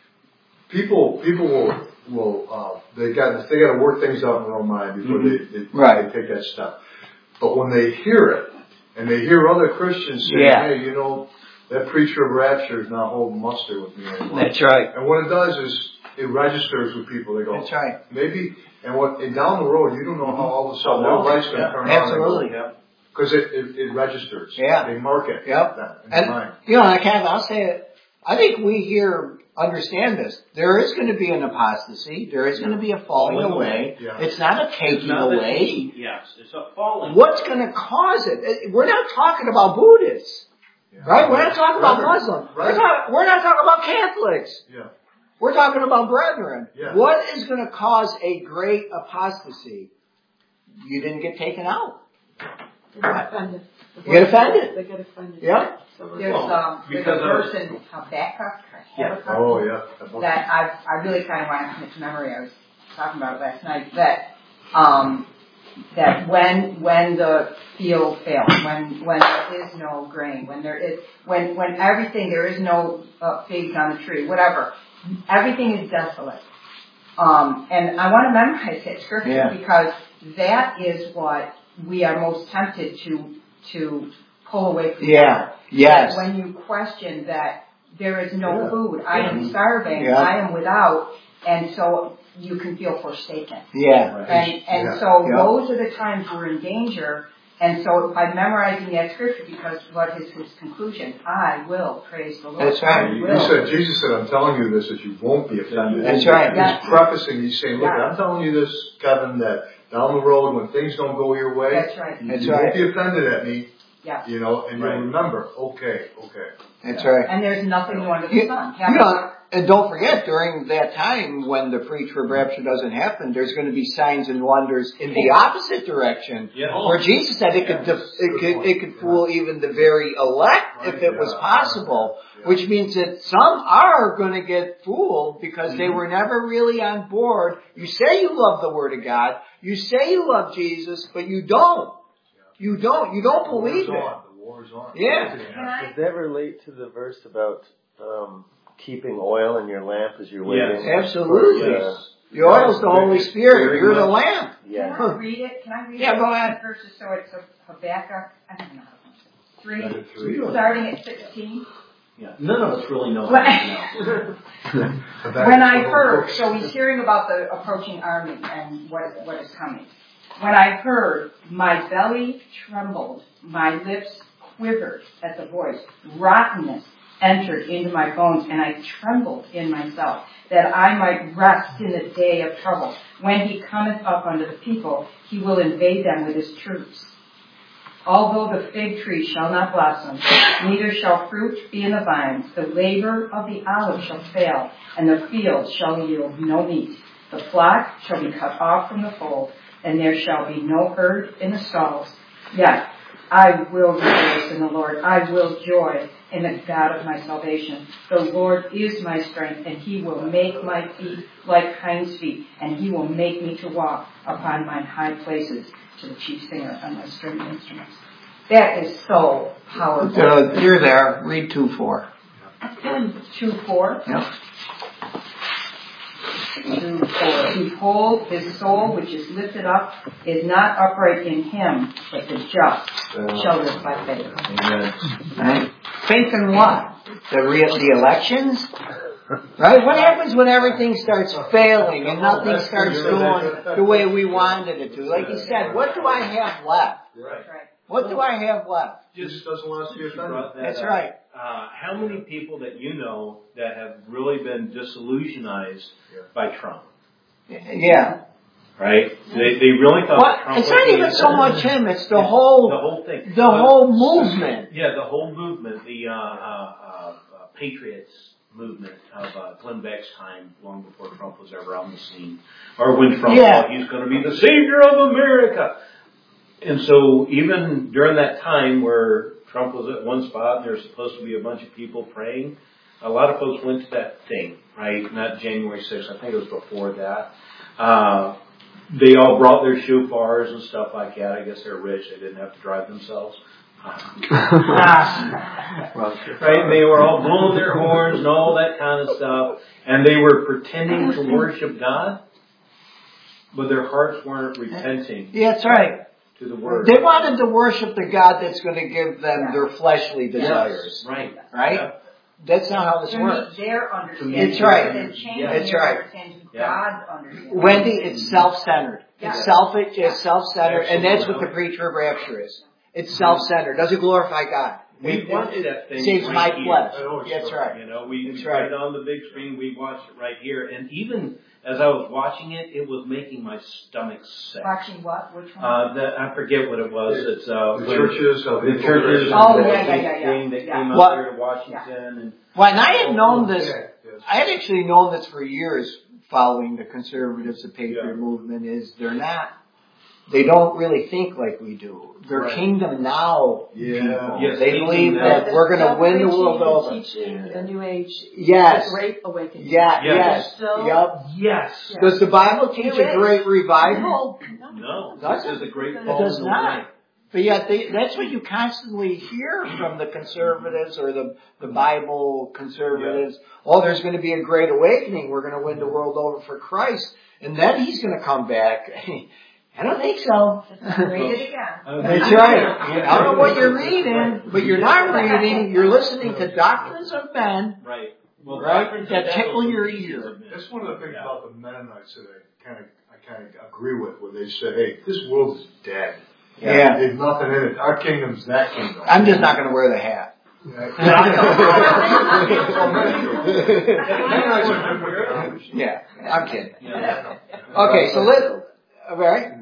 people, people will, will, uh, they got, they got to work things out in their own mind before mm-hmm. they, they, right. they take that step. But when they hear it, and they hear other Christians say, yeah. hey, you know, that preacher of rapture is not holding muster with me anymore. That's right. And what it does is, it registers with people. They go, that's right. Maybe, and what, and down the road, you don't know how all of a sudden their life's going to yeah. turn Absolutely. on. Absolutely. Because it, it, it registers. Yeah. They mark it. Yep. That in and, mind. you know, I kind of, I'll say it, I think we hear understand this. There is going to be an apostasy. There is going to be a falling away. Yeah. It's not a taking Not the away. taking, yes, it's a falling. What's going to cause it? We're not talking about Buddhists. Yeah. Right? We're not talking about Brethren. Muslims. Right. We're, talk, we're not talking about Catholics. Yeah. We're talking about brethren. Yeah. What is going to cause a great apostasy? You didn't get taken out. They get offended. You get offended. They get offended. Yeah. So There's, Well, um, there's a because of- verse in Habakkuk, or Yeah. Habakkuk, Oh, yeah. that I, I really kind of want to commit to memory. I was talking about it last night. That, um, that when when the field fails, when when there is no grain, when there is when when everything there is no uh, figs on the tree, whatever, everything is desolate. Um, and I want to memorize that scripture Yeah. because that is what we are most tempted to to pull away from. Yeah. Yes. When you question that there is no Yeah. food, I am starving, Yeah. I am without, and so you can feel forsaken. Yeah. And and Yeah. so Yeah. those are the times we're in danger. And so by memorizing that scripture, because what is his conclusion? I will praise the Lord. That's right. I He will. said, Jesus said, I'm telling you this that you won't be offended. That's right. He's prefacing, he's saying, look, Yeah. I'm telling you this, Kevin, that down the road when things don't go your way, That's right. you, That's you right. won't be offended at me, Yeah. you know, and Right. you'll remember, okay, okay. That's right. And there's nothing new under the You, sun. you know, and don't forget, during that time when the pre-trib rapture doesn't happen, there's going to be signs and wonders in the opposite direction. Yeah. Where Jesus said it could, def- it could, it could fool even the very elect if it was possible. Which means that some are going to get fooled because they were never really on board. You say you love the Word of God. You say you love Jesus, but you don't. You don't. You don't believe The war's it. on. The war's on. Yeah. Can I? Does that relate to the verse about um, keeping oil in your lamp as you're waiting? Yes. Absolutely. Uh, The oil's the Holy Spirit. Very You're the much. lamp. yeah. Can I read it? Can I read Yeah, it? go ahead. Verses, so it's a Habakkuk, I don't know how to pronounce it. Three, Right, three. starting at sixteen. Yeah. None of us really know When how to pronounce it. when I heard, so he's hearing about the approaching army and what is, what is coming. When I heard, my belly trembled, my lips quivered at the voice. Rottenness entered into my bones, and I trembled in myself, that I might rest in the day of trouble. When he cometh up unto the people, he will invade them with his troops. Although the fig tree shall not blossom, neither shall fruit be in the vines, the labor of the olive shall fail, and the field shall yield no meat. The flock shall be cut off from the fold, and there shall be no herd in the stalls. Yet I will rejoice in the Lord. I will joy in the God of my salvation. The Lord is my strength, and he will make my feet like hinds' feet, and he will make me to walk upon mine high places, to the chief singer on my stringed instruments. That is so powerful. Uh, you're there. Read two four. Two four. Yep. Two four. Behold, his soul which is lifted up is not upright in him, but the just shall live by faith. Amen. Right? Faith in what? The re- the elections? Right? What happens when everything starts failing and nothing starts going the way we wanted it to? Like you said, what do I have left? Right. Right. What do I have left? Jesus doesn't want us to be You offended. brought that That's up. right. Uh, how many people that you know that have really been disillusionized Yeah. by Trump? Yeah. Right? They they really thought Well, Trump it's was not the even answer. so much him, it's the the whole, whole thing. the But- whole movement. Yeah, the whole movement, the uh, uh, uh, uh, Patriots movement of uh, Glenn Beck's time, long before Trump was ever on the scene, or when Trump Yeah. thought he's going to be the savior of America. And so even during that time where Trump was at one spot and there was supposed to be a bunch of people praying, a lot of folks went to that thing, right? Not January sixth, I think it was before that. Uh, they all brought their shofars and stuff like that. I guess they're rich. They didn't have to drive themselves. Right? And they were all blowing their horns and all that kind of stuff. And they were pretending to worship God, but their hearts weren't repenting Yeah, that's right. to the Word. They wanted to worship the God that's going to give them their fleshly desires. Right. Right? Yeah. That's not how this To meet works. their understanding. That's right. And change Yeah. That's their right. understanding to Yeah. God's understanding. Wendy, it's self-centered. Yeah. It's selfish, it's self-centered, and that's what the Absolutely. pre-trib rapture is. It's self-centered. Doesn't glorify God. We It- watched it that thing saves right my here. flesh. I know it's That's right. right. You know, we, That's we right. put it on the big screen. We watched it right here, and even as I was watching it, it was making my stomach sick. Watching what? Which one? Uh, the, I forget what it was. It's uh, The when- churches, how the they churches, Oh, and yeah, the yeah, yeah, yeah. thing that Yeah. came What? out there to Washington, and Well, and I had known this. Yeah, yes. I had actually known this for years, following the conservatives, the Patriot Yeah. movement. Is they're not. They don't really think like we do. They're Right. kingdom now Yeah. people. Yes, they kingdom believe now. that They're we're going to still win the preaching world and over. Teaching the New Age, Yes. the Great Awakening. Yeah, Yes. yes. Still- Yep. yes, Does the Bible teach New a Age. great revival? no, Does this it? is a great It fall does in the not. way. But yet, they, that's what you constantly hear from the conservatives or the, the Bible conservatives. Oh, there's going to be a great awakening. We're going to win the world over for Christ. And then he's going to come back. I don't think so. Read it again. Uh, That's right. I don't know what you're reading, but you're not reading. You're listening to doctrines of men, Right. Well, right, doctrines that of tickle devils your and teachings ear. of men. That's one of the things Yeah. about the Mennonites that I kind of, I kind of agree with, where they say, hey, this world is dead. Yeah. There's nothing in it. Our kingdom's that kingdom. I'm just not going to wear the hat. Yeah, I'm kidding. Yeah. Okay, so let, all right.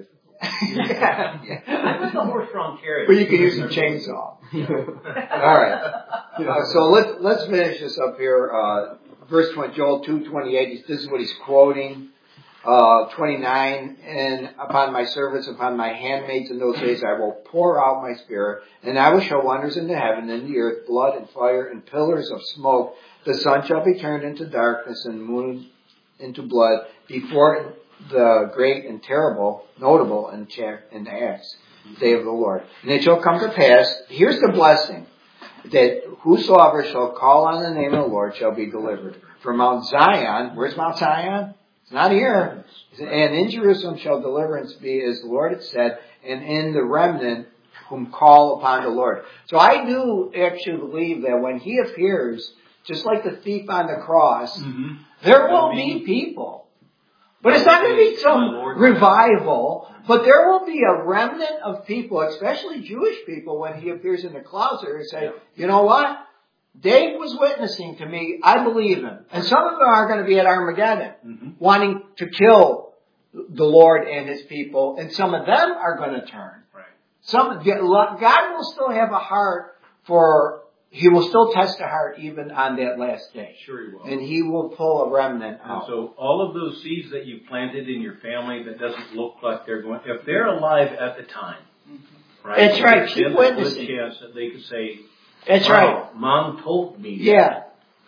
I was a horse-drawn carriage. But you can use a chainsaw. All right. Uh, so let's let's finish this up here. Uh, verse twenty, Joel two twenty eight. This is what he's quoting. Uh, twenty-nine. And upon my servants, upon my handmaids in those days, I will pour out my spirit, and I will show wonders in the heaven and the earth, blood and fire and pillars of smoke. The sun shall be turned into darkness and the moon into blood before the great and terrible, notable and in Acts, day of the Lord. And it shall come to pass, here's the blessing, that whosoever shall call on the name of the Lord shall be delivered. From Mount Zion, where's Mount Zion? It's not here. And in Jerusalem shall deliverance be, as the Lord had said, and in the remnant whom call upon the Lord. So I do actually believe that when he appears, just like the thief on the cross, Mm-hmm. there will be people. But it's not going to be some revival, but there will be a remnant of people, especially Jewish people, when he appears in the clouds and say, you know what? Dave was witnessing to me. I believe him. And some of them are going to be at Armageddon, Mm-hmm. wanting to kill the Lord and his people. And some of them are going to turn. Right. Some, God will still have a heart for, he will still test the heart even on that last day. Sure he will. And he will pull a remnant And out. so all of those seeds that you planted in your family that doesn't look like they're going, if they're alive at the time, right? That's right. There's Keep a good witnessing. chance that they could say, That's wow, right. Mom told me. Yeah.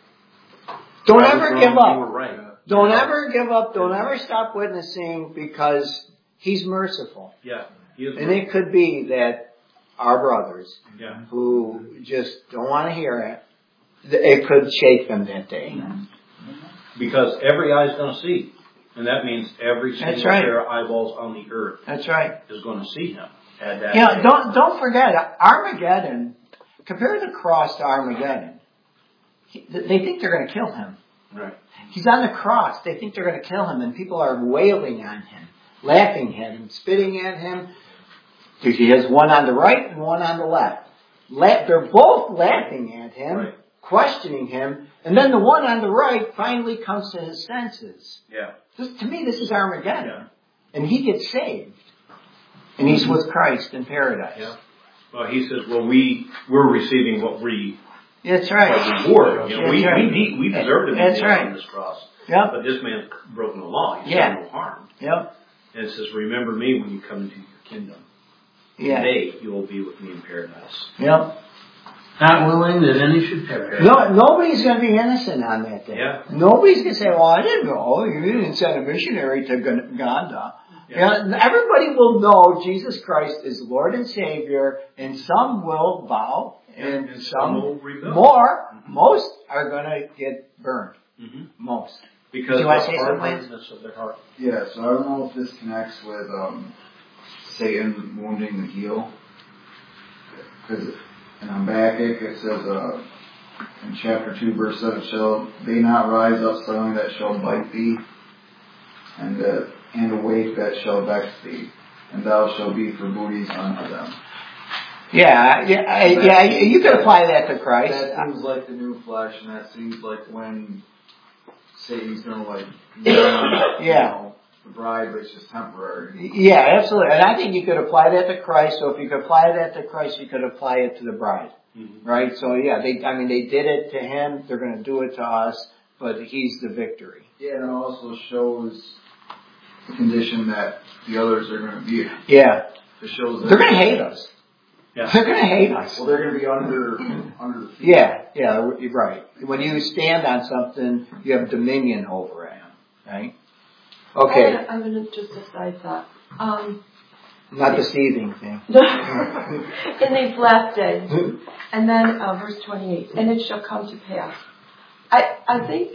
Don't I was ever wrong, give You were up. right. Don't ever give up. Don't ever stop witnessing, because he's merciful. Yeah. He is And it could be that our brothers yeah. who just don't want to hear it, it could shake them that day. Because every eye's going to see. And that means every single That's right. pair of eyeballs on the earth That's right. is going to see him at that Yeah, day. don't don't forget Armageddon. Compare the cross to Armageddon. He, they think they're going to kill him. Right. He's on the cross. They think they're going to kill him, and people are wailing on him, laughing at him, spitting at him. He has one on the right and one on the left. La- they're both laughing at him, Right. questioning him, and then the one on the right finally comes to his senses. Yeah. This, to me, this is Armageddon. Yeah. And he gets saved. And he's with Christ in paradise. Yeah. Well, he says, well, we, we're receiving what we, That's right. what we were. You know, That's we, right. we, need, we deserve to be That's nailed right. on this cross. Yep. But this man's broken the law. He's Yeah. done no harm. Yep. And it says, remember me when you come into your kingdom. Yeah. Today you will be with me in paradise. Yep. Not willing that any should perish. No, nobody's going to be innocent on that day. Yeah. Nobody's going to say, well, I didn't go. You didn't send a missionary to Uganda. Yeah. Yeah, everybody will know Jesus Christ is Lord and Savior, and some will bow, and, And some, some will rebel. more. Most are going to get burned. Mm-hmm. Most. Because Do you of want the to say something, Lance? hardness of their heart. Yeah, so I don't know if this connects with um, Satan wounding the heel. Because in Habakkuk it says uh, in chapter two verse seven, shall they not rise up suddenly that shall bite thee, and uh, and awake that shall vex thee, and thou shalt be for booties unto them. Yeah, yeah, I, yeah. You could apply that to Christ. That seems like the new flesh, and that seems like when Satan's going to like, yeah, you know, the bride, but it's just temporary. Yeah, absolutely. And I think you could apply that to Christ. So if you could apply that to Christ, you could apply it to the bride, mm-hmm. right? So yeah, they. I mean, they did it to him. They're going to do it to us, but he's the victory. Yeah, and it also shows the condition that the others are going to be in. Yeah, it shows that they're going to hate us. Yeah. They're going to hate us. Well, they're going to be under under the feet. Yeah, yeah, right. When you stand on something, you have dominion over it, right? Okay. I have an, just a side thought. Um, Not the seething thing. In these last days, and then uh, verse twenty-eight, and it shall come to pass. I I think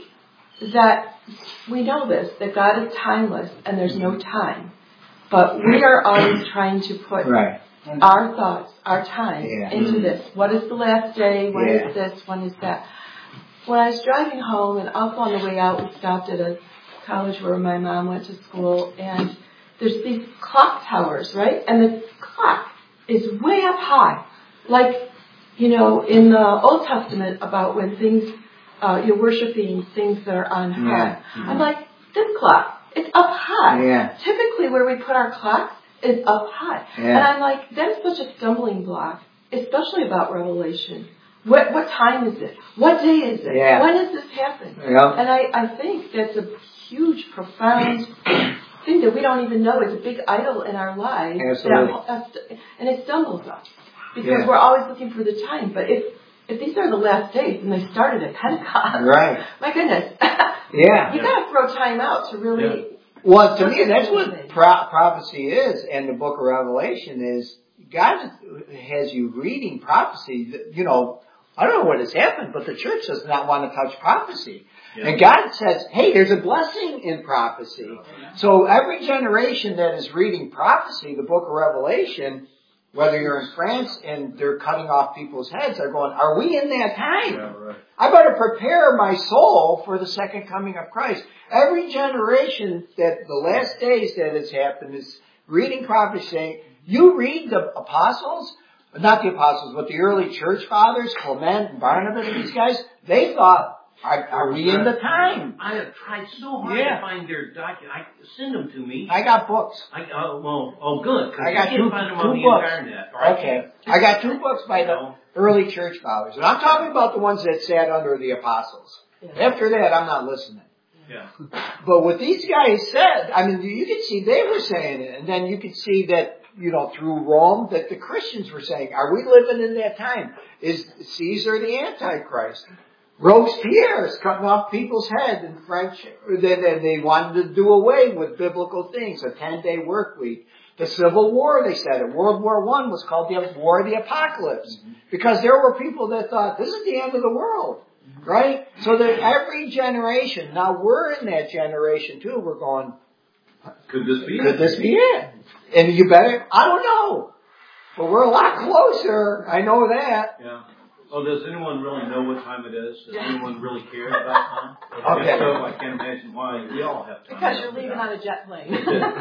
that we know this, that God is timeless and there's no time, but we are always trying to put right. our thoughts, our time yeah. into this. What is the last day? When yeah. is this? When is that? When I was driving home, and also on the way out, we stopped at a college where my mom went to school, and there's these clock towers, right? And the clock is way up high. Like, you know, in the Old Testament about when things, uh, you're worshiping things that are on high. Yeah. Mm-hmm. I'm like, this clock, it's up high. Yeah. Typically where we put our clocks is up high. Yeah. And I'm like, that's such a stumbling block, especially about Revelation. What what time is it? What day is it? Yeah. When does this happen? Yeah. And I, I think that's a huge, profound thing that we don't even know is a big idol in our lives. Absolutely. That, and it stumbles us. Because yeah. we're always looking for the time. But if if these are the last days and they started at Pentecost, right. my goodness. yeah. You gotta throw time out to really yeah. Well, to me, that's what pro- prophecy is, and the book of Revelation is. God has you reading prophecy. You know, I don't know what has happened, but the church does not want to touch prophecy. Yeah. And God says, hey, there's a blessing in prophecy. Yeah. So every generation that is reading prophecy, the book of Revelation, whether you're in France and they're cutting off people's heads, they're going, are we in that time? Yeah, right. I better prepare my soul for the second coming of Christ. Every generation that the last days that has happened is reading prophecy saying, you read the apostles, not the apostles, but the early church fathers, Clement and Barnabas and these guys, they thought, are, are we in the time? I have tried so hard yeah. to find their document. I send them to me. I got books. I uh, well, oh good. I got you two, find them two on the books. internet. Right? Okay, I got two books by the early church fathers, and I'm talking about the ones that sat under the apostles. Yeah. After that, I'm not listening. Yeah. But what these guys said, I mean, you could see they were saying it, and then you could see that. You know, through Rome, that the Christians were saying, are we living in that time? Is Caesar the Antichrist? Robespierre is cutting off people's heads in French. They, they wanted to do away with biblical things, a ten-day work week. The Civil War, they said it. World War One was called the War of the Apocalypse. Mm-hmm. Because there were people that thought, this is the end of the world. Mm-hmm. Right? So that every generation, now we're in that generation too, we're going, could this be Could it? this be it? And you better, I don't know. But we're a lot closer. I know that. Yeah. Oh, does anyone really know what time it is? Does anyone really care about time? Okay. If so, I can't imagine why we all have time. Because you're leaving on a jet plane.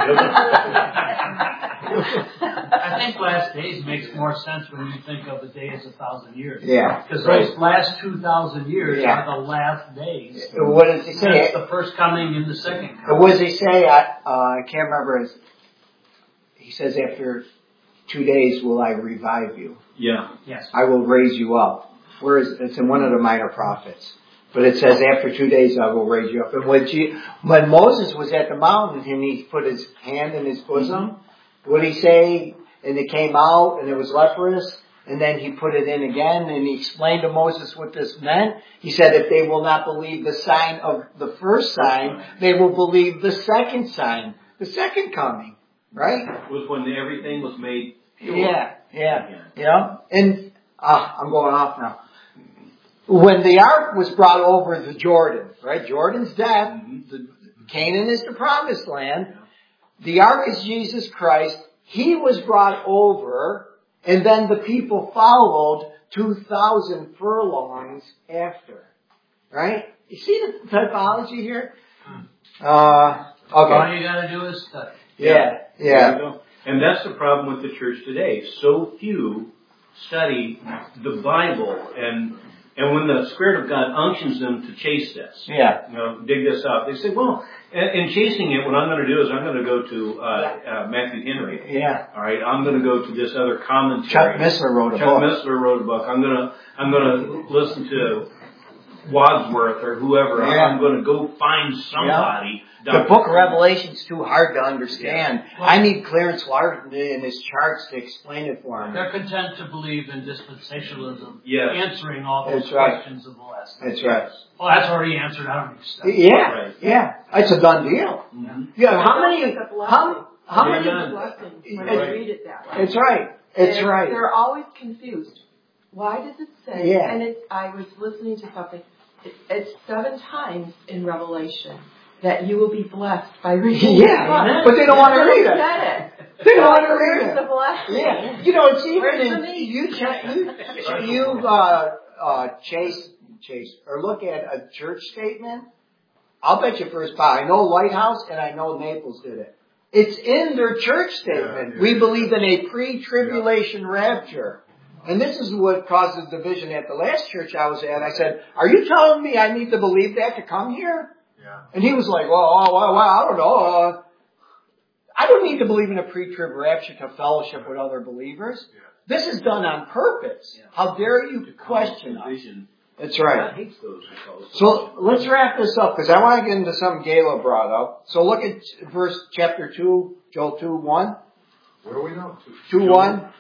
I think last days makes more sense when you think of the day as a thousand years. Yeah. Because those last two thousand years yeah. are the last days. What does he say? It's the first coming and the second coming. What does he say? I, uh, I can't remember. His, he says, after two days will I revive you. Yeah. Yes. I will raise you up. Where is it's in one of the minor prophets. But it says, after two days I will raise you up. And when, G, when Moses was at the mountain and he put his hand in his bosom, what did he say? And it came out and it was leprous. And then he put it in again and he explained to Moses what this meant. He said, if they will not believe the sign of the first sign, they will believe the second sign, the second coming. Right? It was when everything was made pure. Yeah, yeah, yeah. And uh, I'm going off now. When the ark was brought over the Jordan, right? Jordan's death. Mm-hmm. The, Canaan is the promised land. Yeah. The ark is Jesus Christ. He was brought over, and then the people followed two thousand furlongs after. Right? You see the typology here? Uh, okay. All you got to do is study. Yeah, yeah. And that's the problem with the church today. So few study the Bible, and and when the Spirit of God unctions them to chase this, Yeah. you know, dig this up, they say, well, in chasing it, what I'm going to do is I'm going to go to uh, uh, Matthew Henry. Yeah. All right, I'm going to go to this other commentary. Chuck Missler wrote a Chuck book. Missler wrote a book. I'm going to I'm going to listen to Wadsworth or whoever. Yeah. I'm going to go find somebody. The book of Revelation's too hard to understand. Yeah. Well, I need Clarence Larkin in his charts to explain it for me. They're content to believe in dispensationalism, yes. answering all those that's right. questions of the last. That's right. Well, that's already answered. I don't need to study. Yeah, right. yeah. It's a done deal. Mm-hmm. Yeah. How many? How, how many? many? Blessing when you read it that way. It's right. It's and right. They're always confused. Why does it say? Yeah. And it's. I was listening to something. It, it's seven times in Revelation that you will be blessed by reading. Yeah, but they don't want to read it. it. They don't want to read it. The blessing? Yeah, you know, it's even Where's in you. Ch- you you uh, uh, chase chase or look at a church statement. I'll bet you first buy. I know Lighthouse and I know Naples did it. It's in their church statement. Yeah, yeah, we yeah. believe in a pre-tribulation yeah. rapture. And this is what causes division at the last church I was at. I said, are you telling me I need to believe that to come here? Yeah. And he was like, well, well, well, well I don't know. Uh, I don't need to believe in a pre-trib rapture to fellowship with other believers. Yeah. This is done on purpose. Yeah. How dare you to question us? That's right. God hates those so let's wrap this up because I want to get into something Gayla brought up. So look at verse chapter two, Joel two, one. Where are we now? Two, one.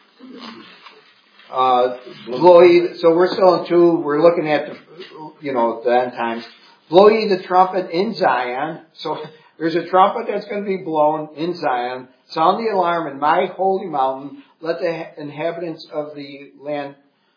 Uh, blow ye, so we're still in two, we're looking at the, you know, the end times. Blow ye the trumpet in Zion. So there's a trumpet that's going to be blown in Zion. Sound the alarm in my holy mountain. Let the inhabitants of the land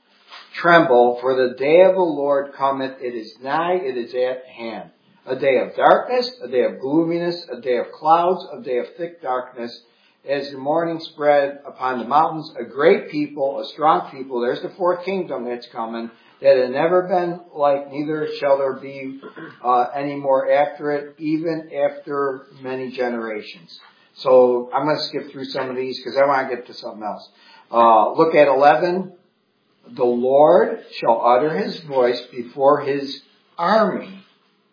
tremble, for the day of the Lord cometh. It is nigh, it is at hand. A day of darkness, a day of gloominess, a day of clouds, a day of thick darkness. As the morning spread upon the mountains, a great people, a strong people. There's the fourth kingdom that's coming, that had never been like, neither shall there be uh, any more after it, even after many generations. So I'm going to skip through some of these because I want to get to something else. Uh, look at eleven. The Lord shall utter his voice before his army.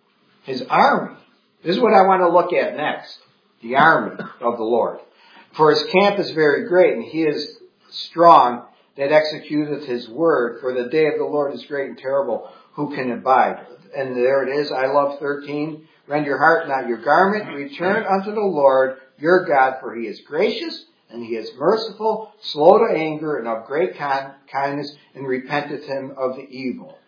His army. This is what I want to look at next. The army of the Lord. For his camp is very great, and he is strong that executeth his word. For the day of the Lord is great and terrible. Who can abide? And there it is. I love thirteen. Rend your heart, not your garment. Return unto the Lord your God, for he is gracious, and he is merciful, slow to anger, and of great kind, kindness, and repenteth him of the evil.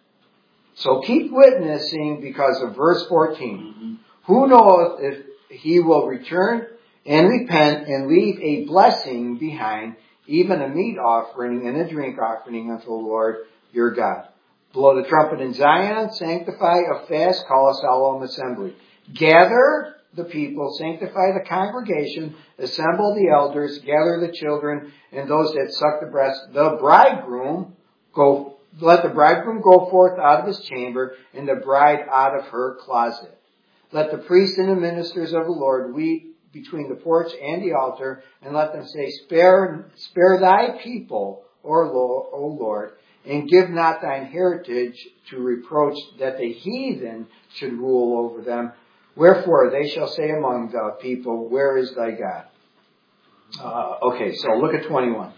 So keep witnessing because of verse fourteen. Mm-hmm. Who knoweth if he will return and repent and leave a blessing behind, even a meat offering and a drink offering unto the Lord your God. Blow the trumpet in Zion, sanctify a fast, call a solemn assembly. Gather the people, sanctify the congregation, assemble the elders, gather the children and those that suck the breast. The bridegroom, go, let the bridegroom go forth out of his chamber and the bride out of her closet. Let the priests and the ministers of the Lord weep between the porch and the altar, and let them say, Spare, spare thy people, O Lord, and give not thine heritage to reproach, that the heathen should rule over them. Wherefore they shall say among the people, Where is thy God? Uh, okay, so look at twenty-one.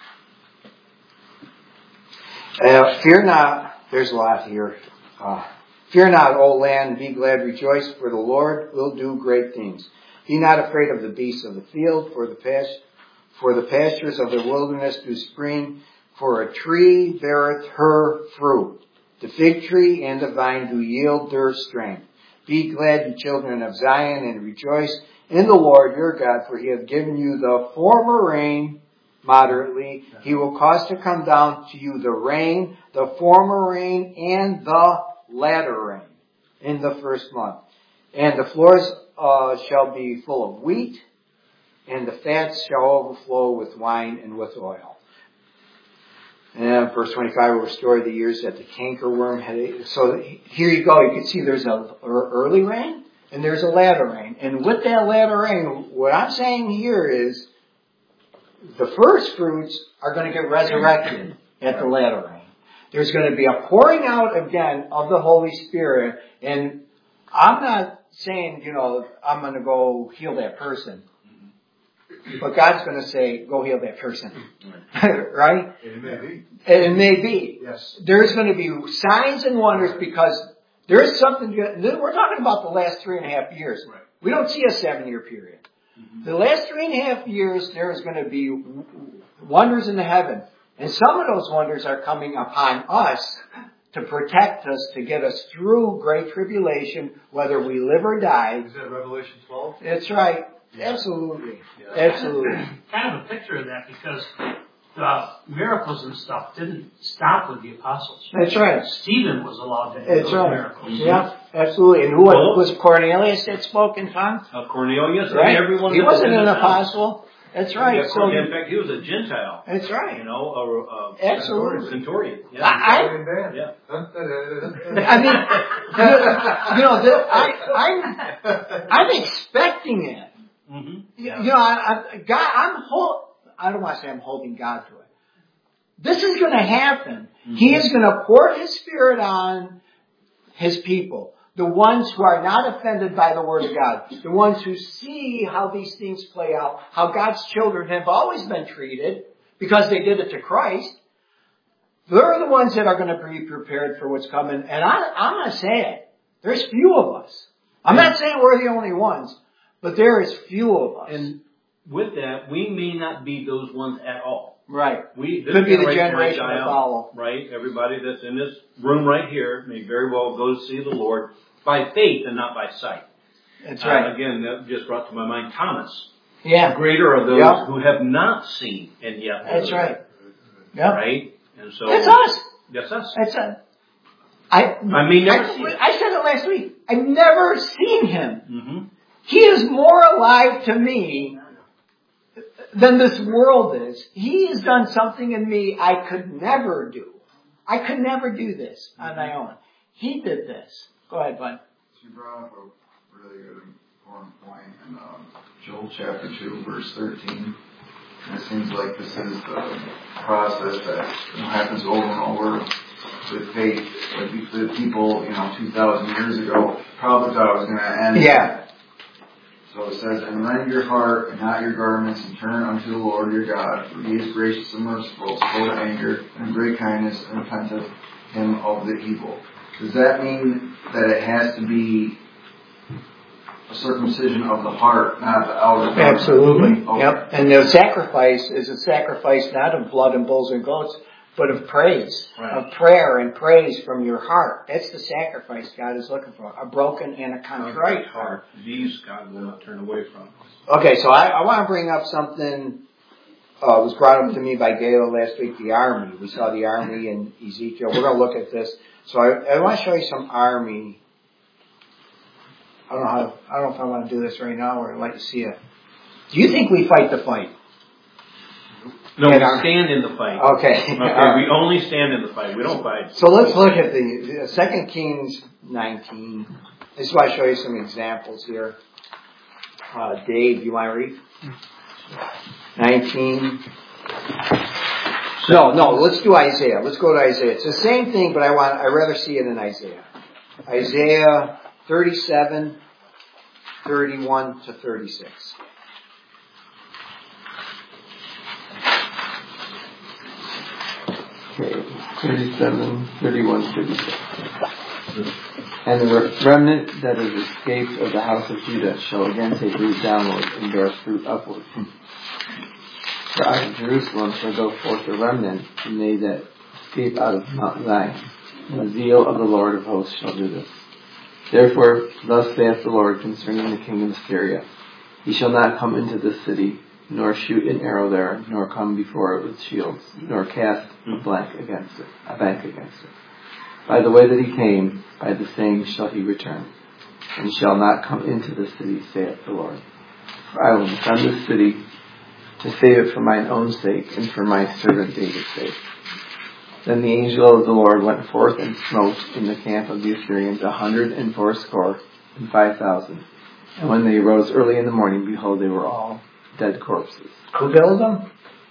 Uh, fear not, there's a lot here. Uh, fear not, O land, be glad, rejoice, for the Lord will do great things. Be not afraid of the beasts of the field, for the past, for the pastures of the wilderness do spring, for a tree beareth her fruit. The fig tree and the vine do yield their strength. Be glad, ye children of Zion, and rejoice in the Lord your God, for he hath given you the former rain moderately. He will cause to come down to you the rain, the former rain, and the latter rain in the first month. And the floors uh, shall be full of wheat, and the fats shall overflow with wine and with oil. And verse twenty-five will restore the years that the cankerworm had. So here you go. You can see there's a early rain and there's a latter rain. And with that latter rain, what I'm saying here is the first fruits are going to get resurrected at the latter rain. There's going to be a pouring out again of the Holy Spirit. And I'm not saying, you know, I'm going to go heal that person. But God's going to say, go heal that person. Right? It may be. It may be. Yes. There's going to be signs and wonders because there's something, we're talking about the last three and a half years. Right. We don't see a seven year period. Mm-hmm. The last three and a half years, there is going to be wonders in the heaven. And some of those wonders are coming upon us to protect us, to get us through great tribulation, whether we live or die. Is that Revelation twelve? That's right. Yeah. Absolutely. Yeah. Absolutely. Kind of a picture of that because the miracles and stuff didn't stop with the apostles. That's right. Stephen was allowed to do That's those right. miracles. Yeah, absolutely. And who well, was Cornelius that spoke in tongues? Uh, Cornelius, right? Everyone he wasn't an apostle. That's right. Yeah, so, in fact, he was a Gentile. That's right. You know, a, a absolutely centurion. Yeah. I, yeah. I mean, the, you know, the, I, I'm, I'm expecting it. Mm-hmm. Yeah. You know, I, I, God, I'm hold, I don't want to say I'm holding God to it. This is going to happen. Mm-hmm. He is going to pour His Spirit on His people. The ones who are not offended by the Word of God. The ones who see how these things play out. How God's children have always been treated because they did it to Christ. They're the ones that are going to be prepared for what's coming. And I, I'm going to say it. There's few of us. I'm not saying we're the only ones. But there is few of us. And with that, we may not be those ones at all. Right. We could be the generation to follow. Right. Everybody that's in this room right here may very well go to see the Lord by faith and not by sight. That's right. Uh, again, that just brought to my mind Thomas. Yeah. Greater are those yep. who have not seen and yet. That's right. Yep. Right. And so that's us. That's us. That's us. I. I mean, never I, seen I said it last week. I've never seen Him. Mm-hmm. He is more alive to me than this world is. He has done something in me I could never do. I could never do this on my own. He did this. Go ahead, bud. You brought up a really good important point in um, Joel chapter two, verse thirteen. And it seems like this is the process that you know, happens over and over with faith. Like the people, you know, two thousand years ago probably thought it was going to end. Yeah. So it says, and rend your heart and not your garments, and turn unto the Lord your God, for He is gracious and merciful, slow to anger, and great kindness, and repenteth Him of the evil. Does that mean that it has to be a circumcision of the heart, not the outer? Absolutely. Okay. Yep. And the sacrifice is a sacrifice not of blood and bulls and goats, but of praise, right. Of prayer and praise from your heart. That's the sacrifice God is looking for. A broken and a contrite heart. These God will not turn away from. Okay, so I, I want to bring up something uh, was brought up to me by Gail last week, the army. We saw the army in Ezekiel. We're going to look at this. So I, I want to show you some army. I don't know how, I don't know if I want to do this right now or I'd like to see it. Do you think we fight the fight? No, we stand in the fight. Okay. Okay, right. We only stand in the fight. We don't fight. So let's look at the Second Kings nineteen. This is why I show you some examples here. Uh, Dave, you want to read? nineteen. No, no, let's do Isaiah. Let's go to Isaiah. It's the same thing, but I want, I'd rather see it in Isaiah. Isaiah thirty-seven, thirty-one to thirty-six. Okay, thirty-seven, thirty-one, thirty-six. And the remnant that is escaped of the house of Judah shall again take root downward and bear fruit upward. For out of Jerusalem shall go forth a remnant, and they that escape out of Mount Zion. And the zeal of the Lord of hosts shall do this. Therefore, thus saith the Lord concerning the king of Syria, He shall not come into this city, nor shoot an arrow there, nor come before it with shields, nor cast a blank against it, a bank against it. By the way that he came, by the same shall he return, and shall not come into the city, saith the Lord. For I will defend this city, to save it for mine own sake, and for my servant David's sake. Then the angel of the Lord went forth and smote in the camp of the Assyrians a hundred and fourscore and five thousand. And when they arose early in the morning, behold, they were all dead corpses. Who killed them?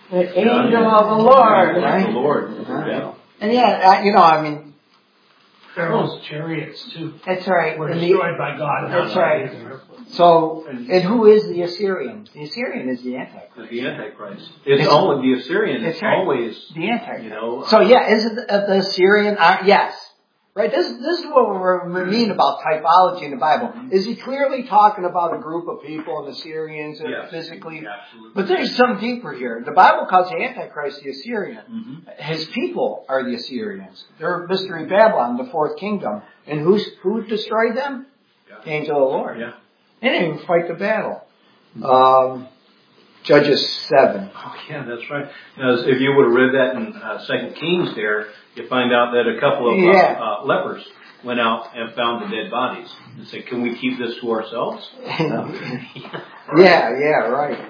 The angel of the Lord. Right? The Lord. Yeah. And yeah, I, you know, I mean, Pharaoh's chariots too. That's right. Were And the- destroyed by God. That's right. So, and who is the Assyrian? The Assyrian is the Antichrist. The Antichrist. It's, It's- always the Assyrian. That's It's right. always The Antichrist. you know. So yeah, is it the, uh, the Assyrian? Uh, yes. Right? This, this is what we mean about typology in the Bible. Is he clearly talking about a group of people, and Assyrians, and Yes. physically? Absolutely. But there's some deeper here. The Bible calls the Antichrist the Assyrian. Mm-hmm. His people are the Assyrians. They're Mystery Babylon, the fourth kingdom. And who's, who destroyed them? Yeah. The angel of the Lord. Yeah. They didn't even fight the battle. Um, Judges seven. Oh yeah, that's right. Now, if you would have read that in uh, Second Kings, there you find out that a couple of Yeah. uh, uh, lepers went out and found the dead bodies and said, "Can we keep this to ourselves?" yeah, yeah, right.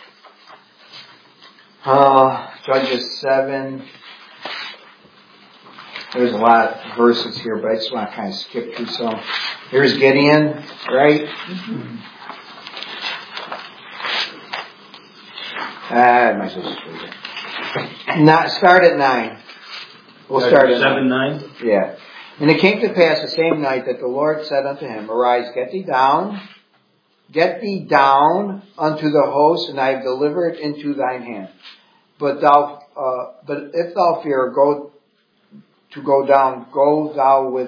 Uh, Judges seven. There's a lot of verses here, but I just want to kind of skip through some. Here's Gideon, right? Mm-hmm. Ah, I might as well just read it. Not, start at nine. We'll start at seven nine. nine. Yeah. And it came to pass the same night that the Lord said unto him, Arise, get thee down, get thee down unto the host, and I have delivered into thine hand. But thou, uh, but if thou fear, go to go down, go thou with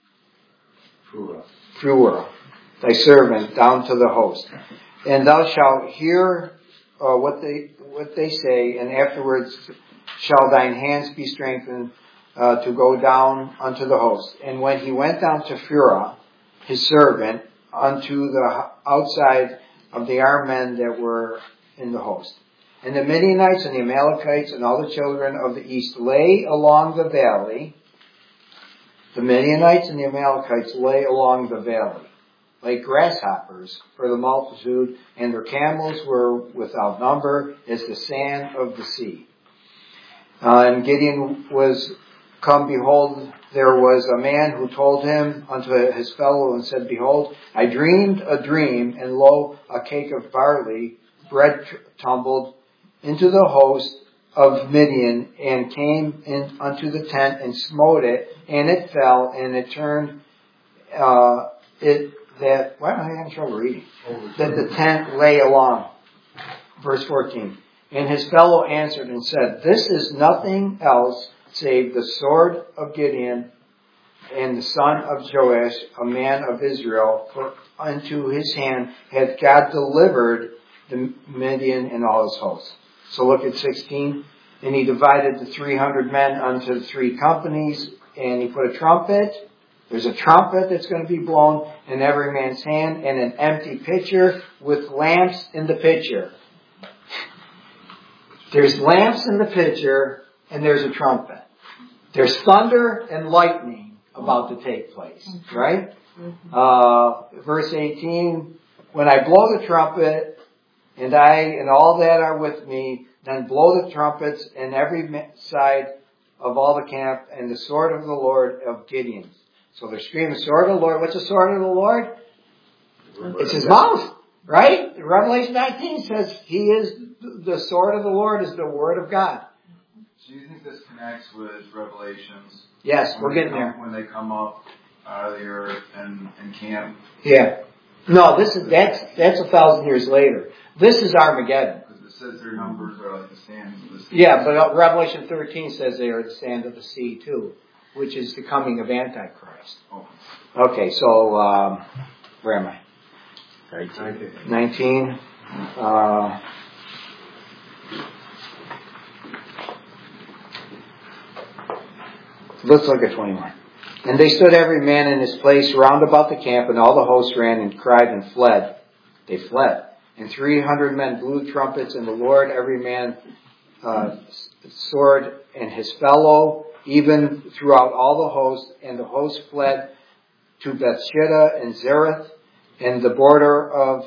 Phurah, thy servant, down to the host, and thou shalt hear uh, what they what they say, and afterwards shall thine hands be strengthened uh, to go down unto the host. And when he went down to Phurah, his servant, unto the outside of the armed men that were in the host. And the Midianites and the Amalekites and all the children of the east lay along the valley. The Midianites and the Amalekites lay along the valley, like grasshoppers for the multitude, and their camels were without number as the sand of the sea. Uh, and Gideon was come, behold, there was a man who told him unto his fellow and said, Behold, I dreamed a dream, and lo, a cake of barley, bread tumbled into the host of Midian, and came in unto the tent, and smote it, and it fell, and it turned, uh, it, that, why am I having trouble reading? That the tent lay along. Verse fourteen. And his fellow answered and said, This is nothing else save the sword of Gideon, and the son of Joash, a man of Israel, for unto his hand hath God delivered the Midian and all his hosts. So look at sixteen. And he divided the three hundred men unto the three companies, and he put a trumpet. There's a trumpet that's going to be blown in every man's hand, and an empty pitcher with lamps in the pitcher. There's lamps in the pitcher, and there's a trumpet. There's thunder and lightning about to take place, right? Uh, verse eighteen, when I blow the trumpet, and I and all that are with me, then blow the trumpets in every side of all the camp, and the sword of the Lord of Gideon. So they're screaming, sword of the Lord. What's the sword of the Lord? It's his mouth, right? Revelation nineteen says he is, the sword of the Lord is the word of God. Do you think this connects with Revelations? Yes, When we're they getting come- there. When they come up out of the earth and, and camp? Yeah. No, this is, that's, that's a thousand years later. This is Armageddon. Because it says their numbers are like the sands of the sea. Yeah, but Revelation thirteen says they are the sand of the sea too, which is the coming of Antichrist. Oh. Okay, so, um, where am I? nineteen. Uh, let's look at twenty-one. And they stood every man in his place round about the camp, and all the hosts ran and cried and fled. They fled. And three hundred men blew trumpets, and the Lord, every man, uh, sword, and his fellow, even throughout all the host. And the host fled to Bethsheba and Zereth, and the border of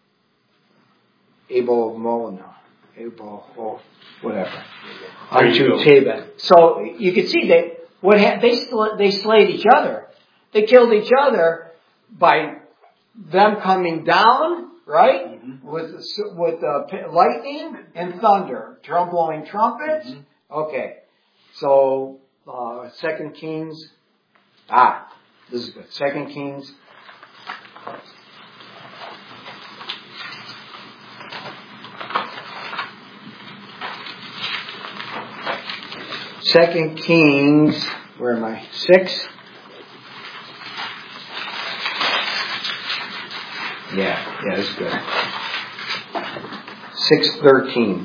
Abel Molina, Abel, oh, whatever, unto Tabor. So you can see that what ha- they sl- they slayed each other. They killed each other by them coming down right? Mm-hmm. With with uh, lightning and thunder, trum blowing trumpets. Mm-hmm. Okay, so uh, Second Kings. Ah, this is good. Second Kings. Second Kings. Where am I? Six. Yeah, yeah, this is good. Six thirteen.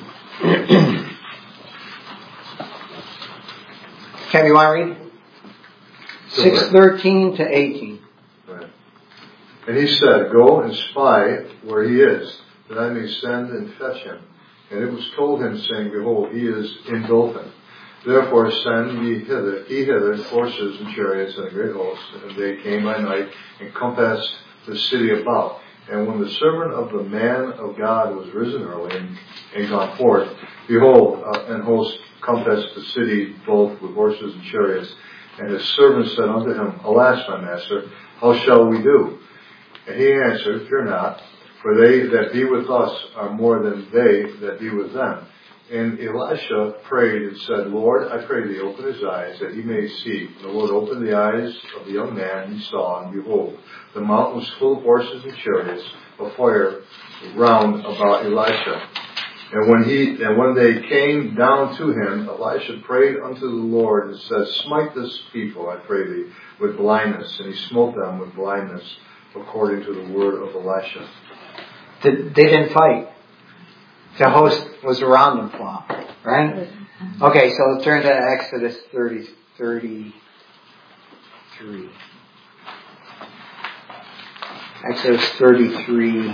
Kevin, you want to read? Six thirteen to eighteen. Right. And he said, "Go and spy where he is, that I may send and fetch him." And it was told him, saying, "Behold, he is in Dothan. Therefore send ye hither, he hither horses and chariots and a great host." And they came by night and compassed the city about. And when the servant of the man of God was risen early and, and gone forth, behold, uh, an host compassed the city both with horses and chariots. And his servant said unto him, "Alas, my master, how shall we do?" And he answered, "Fear not, for they that be with us are more than they that be with them." And Elisha prayed and said, "Lord, I pray thee, open his eyes, that he may see." And the Lord opened the eyes of the young man, and he saw, and behold, the mountain was full of horses and chariots of fire round about Elisha. And when he and when they came down to him, Elisha prayed unto the Lord and said, "Smite this people, I pray thee, with blindness." And he smote them with blindness, according to the word of Elisha. They didn't fight. The host was around them, right? Okay, so turn to Exodus thirty, thirty-three. Exodus thirty-three.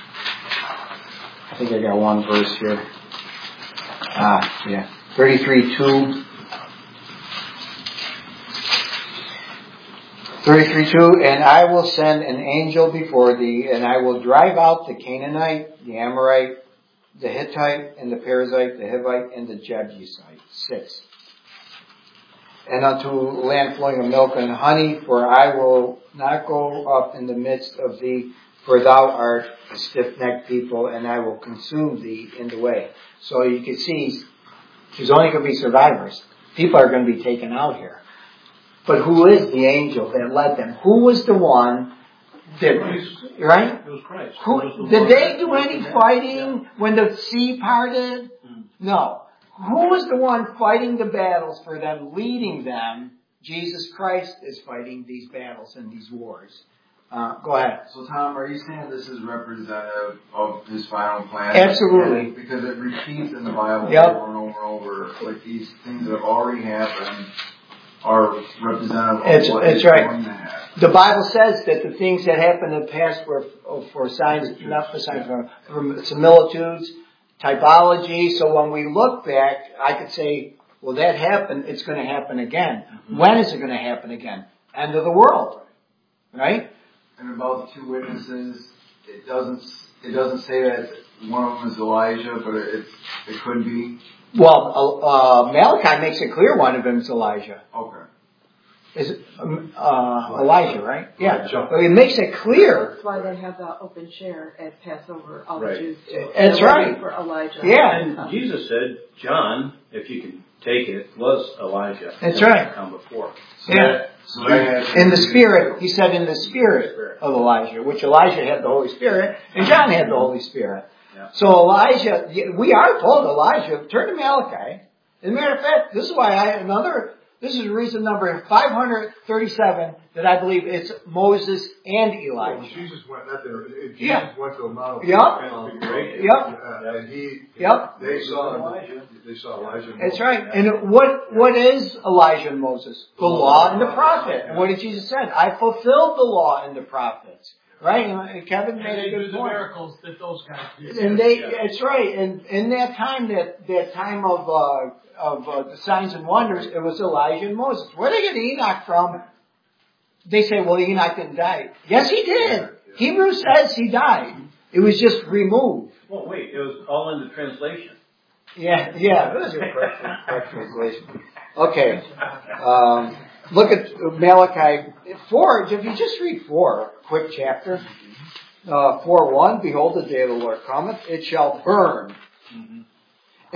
I think I got one verse here. Ah, yeah. thirty-three two. thirty-three two, and I will send an angel before thee, and I will drive out the Canaanite, the Amorite, the Hittite, and the Perizzite, the Hivite, and the Jebusite. Six. And unto land flowing of milk and honey, for I will not go up in the midst of thee, for thou art a stiff-necked people, and I will consume thee in the way. So you can see, there's only going to be survivors. People are going to be taken out here. But who is the angel that led them? Who was the one that, Christ. right? It was Christ. Who, It was the did Lord they do that any led fighting yeah. when the sea parted? Mm. No. Who was the one fighting the battles for them, leading them? Jesus Christ is fighting these battles and these wars. Uh, go ahead. So Tom, are you saying this is representative of his final plan? Absolutely. Because it repeats in the Bible Yep. over and over and over, like these things that have already happened are representative of It's, what it's is right. going to happen. The Bible says that the things that happened in the past were for signs, not for signs, for, for similitudes, typology. So when we look back, I could say, well, that happened, it's going to happen again. Mm-hmm. When is it going to happen again? End of the world. Right? And about the two witnesses, it doesn't it doesn't say that one of them is Elijah, but it it's, it could be. Well, uh, Malachi makes it clear one of them is Elijah. Okay. Is it, um, uh, Elijah, right? Yeah. Elijah. But it makes it clear. That's why they have the open chair at Passover. All Right. the Jews do. That's They're waiting right. for Elijah. Yeah. And Jesus said, John, if you can take it, was Elijah. That's right. Come before. So Yeah. that, so that has In the spirit, he said in the spirit of Elijah, which Elijah had the Holy Spirit, and John had the Holy Spirit. Yeah. So Elijah, we are told Elijah, turn to Malachi. As a matter of fact, this is why I, another, this is reason number five hundred thirty-seven that I believe it's Moses and Well, Oh, Elijah. Jesus went, not there, Jesus Yeah. went to a mount of Yep. transfiguration. Yep. Uh, and he, Yep. they saw Elijah. They saw Elijah. and That's Moses. right. And what, what is Elijah and Moses? The law and the prophet. And what did Jesus say? I fulfilled the law and the prophets. Right? And Kevin And made they a do good the point. miracles that those guys did. And they, Yeah. it's right. And in that time, that, that time of, uh, of, uh, the signs and wonders, it was Elijah and Moses. Where did they get Enoch from? They say, well, Enoch didn't die. Yes, he did. Hebrews says he died. It was just removed. Well, wait, it was all in the translation. Yeah, yeah. That was a correct, correct translation. Okay. Um, look at Malachi four. If you just read four, quick chapter. uh, four one, behold, the day of the Lord cometh, it shall burn. Mm-hmm.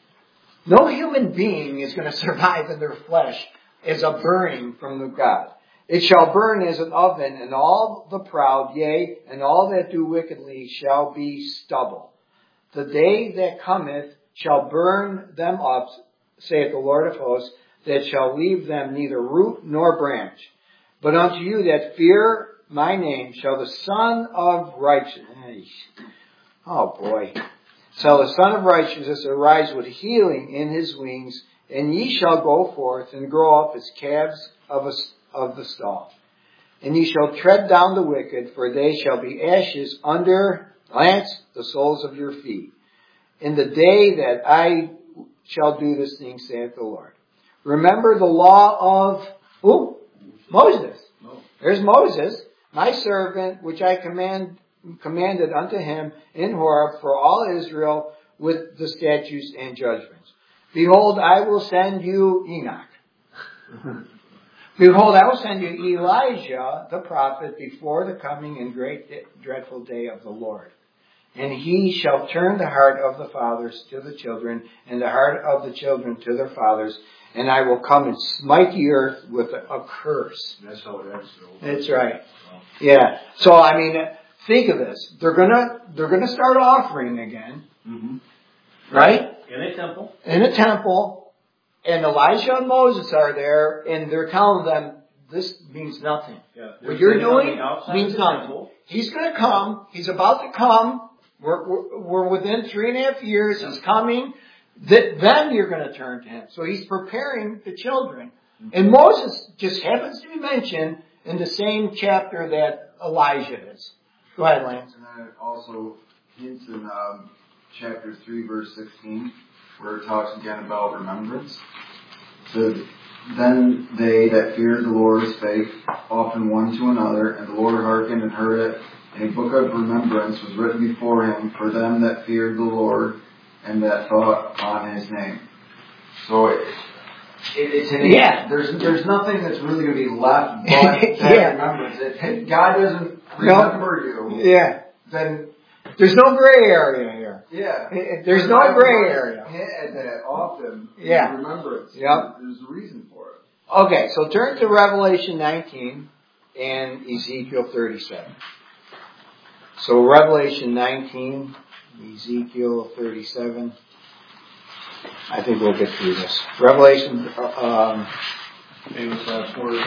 No human being is going to survive in their flesh as a burning from the God. It shall burn as an oven, and all the proud, yea, and all that do wickedly shall be stubble. The day that cometh shall burn them up, saith the Lord of hosts, that shall leave them neither root nor branch. But unto you that fear my name shall the Son of Righteousness, oh boy, shall the Son of Righteousness arise with healing in his wings, and ye shall go forth and grow up as calves of a of the stall. And ye shall tread down the wicked, for they shall be ashes under, lance, the soles of your feet. In the day that I shall do this thing, saith the Lord. Remember the law of, who? Moses. There's Moses, my servant, which I command, commanded unto him in Horeb for all Israel with the statutes and judgments. Behold, I will send you Enoch. Behold, I will send you Elijah, the prophet, before the coming and great dreadful day of the Lord. And he shall turn the heart of the fathers to the children, and the heart of the children to their fathers. And I will come and smite the earth with a, a curse. That's how it ends. That's right. Yeah. So, I mean, think of this. They're gonna, they're gonna start offering again. Mm-hmm. Right? In a temple. In a temple. And Elijah and Moses are there, and they're telling them, this means nothing. Yeah, what you're doing means nothing. Temple. He's going to come. He's about to come. We're, we're, we're within three and a half years. Yeah. He's coming. Th- then you're going to turn to him. So he's preparing the children. Mm-hmm. And Moses just happens to be mentioned in the same chapter that Elijah is. Go ahead, Lance. And then it also hints in um, chapter three, verse sixteen, where it talks again about remembrance. So then they that feared the Lord spake often one to another, and the Lord hearkened and heard it. And a book of remembrance was written before him for them that feared the Lord and that thought on his name. So it, it, it's an, yeah. There's there's nothing that's really going to be left but that yeah. remembrance. If God doesn't remember no. you, yeah. then there's no gray area here. Yeah. There's no gray area. Hit that often. Yeah. Remembrance. Yep. There's a reason for it. Okay, so turn to Revelation nineteen and Ezekiel thirty-seven. So Revelation nineteen, Ezekiel thirty-seven. I think we'll get through this. Revelation, um, maybe it's last quarter.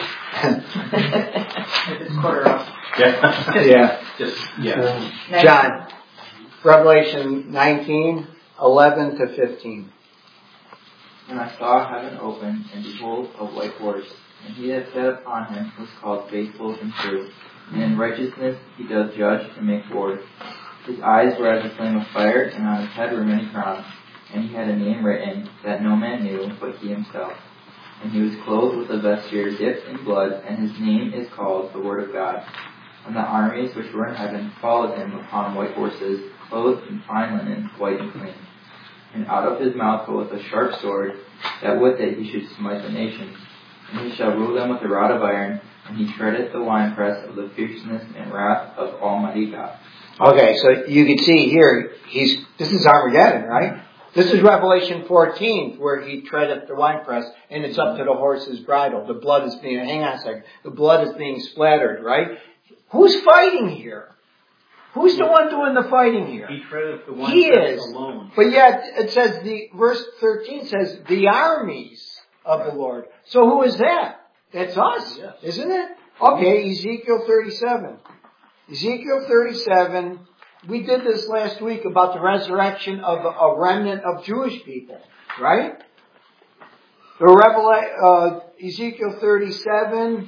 It's quarter off. Yeah. yeah. Just, yeah. John, Revelation nineteen, eleven to fifteen. And I saw heaven open, and behold, a white horse. And he that sat upon him was called Faithful and True. And in righteousness he doth judge and make war. His eyes were as a flame of fire, and on his head were many crowns. And he had a name written that no man knew but he himself. And he was clothed with a vesture dipped in blood, and his name is called the Word of God. And the armies which were in heaven followed him upon white horses, clothed in fine linen, white and clean. And out of his mouth goeth a sharp sword, that with it he should smite the nations. And he shall rule them with a rod of iron, and he treadeth the winepress of the fierceness and wrath of Almighty God. Okay, so you can see here, he's this is Armageddon, right? This is Revelation fourteen, where he treadeth the winepress, and it's up to the horse's bridle. The blood is being, hang on a second, the blood is being splattered, right? Who's fighting here? Who's the one doing the fighting here? He treadeth the He winepress is. alone. But yet, it says, the verse thirteen says, the armies of the Lord. So who is that? That's us, yes. Isn't it? Okay, Ezekiel thirty-seven. Ezekiel thirty-seven, we did this last week about the resurrection of a remnant of Jewish people, right? The Revela- uh, Ezekiel thirty-seven.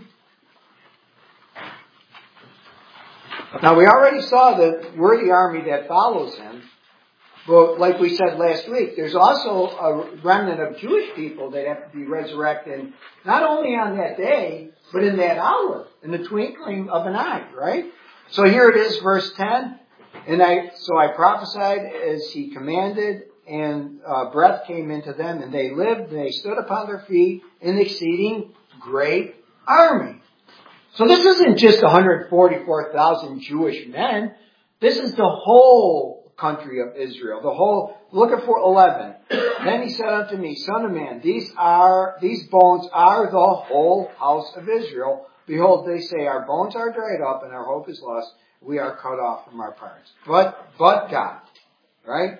Now we already saw that we're the army that follows him. But like we said last week, there's also a remnant of Jewish people that have to be resurrected, not only on that day, but in that hour, in the twinkling of an eye, right? So here it is, verse ten. And I, so I prophesied as he commanded, and uh, breath came into them, and they lived, and they stood upon their feet, an exceeding great army. So this isn't just one hundred forty-four thousand Jewish men. This is the whole country of Israel. The whole, look at eleven. Then he said unto me, Son of man, these are, these bones are the whole house of Israel. Behold, they say, our bones are dried up and our hope is lost. We are cut off from our parents. But, but God, right?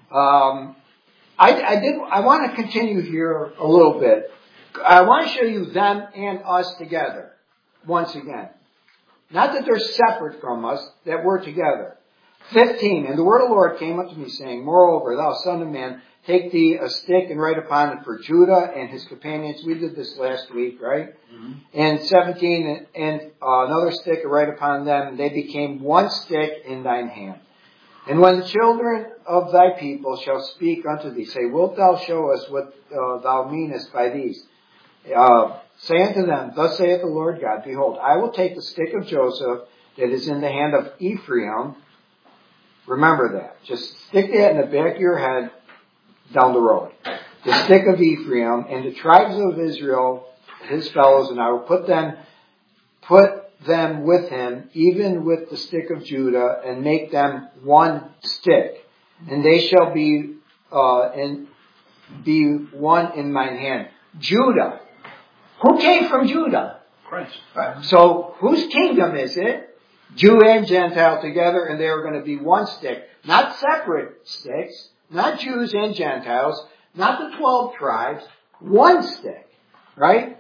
Um, I, I did, I want to continue here a little bit. I want to show you them and us together. Once again. Not that they're separate from us, that we're together. fifteen. And the word of the Lord came unto me, saying, Moreover, thou son of man, take thee a stick and write upon it for Judah and his companions. We did this last week, right? Mm-hmm. And seventeen, and uh, another stick and write upon them, and they became one stick in thine hand. And when the children of thy people shall speak unto thee, say, Wilt thou show us what uh, thou meanest by these? Uh, say unto them, Thus saith the Lord God, Behold, I will take the stick of Joseph that is in the hand of Ephraim. Remember that. Just stick that in the back of your head down the road. The stick of Ephraim and the tribes of Israel, his fellows, and I will put them, put them with him, even with the stick of Judah, and make them one stick. And they shall be, uh, and be one in mine hand. Judah. Who came from Judah? Christ. Right. So, whose kingdom is it? Jew and Gentile together, and they are going to be one stick. Not separate sticks. Not Jews and Gentiles. Not the twelve tribes. One stick. Right?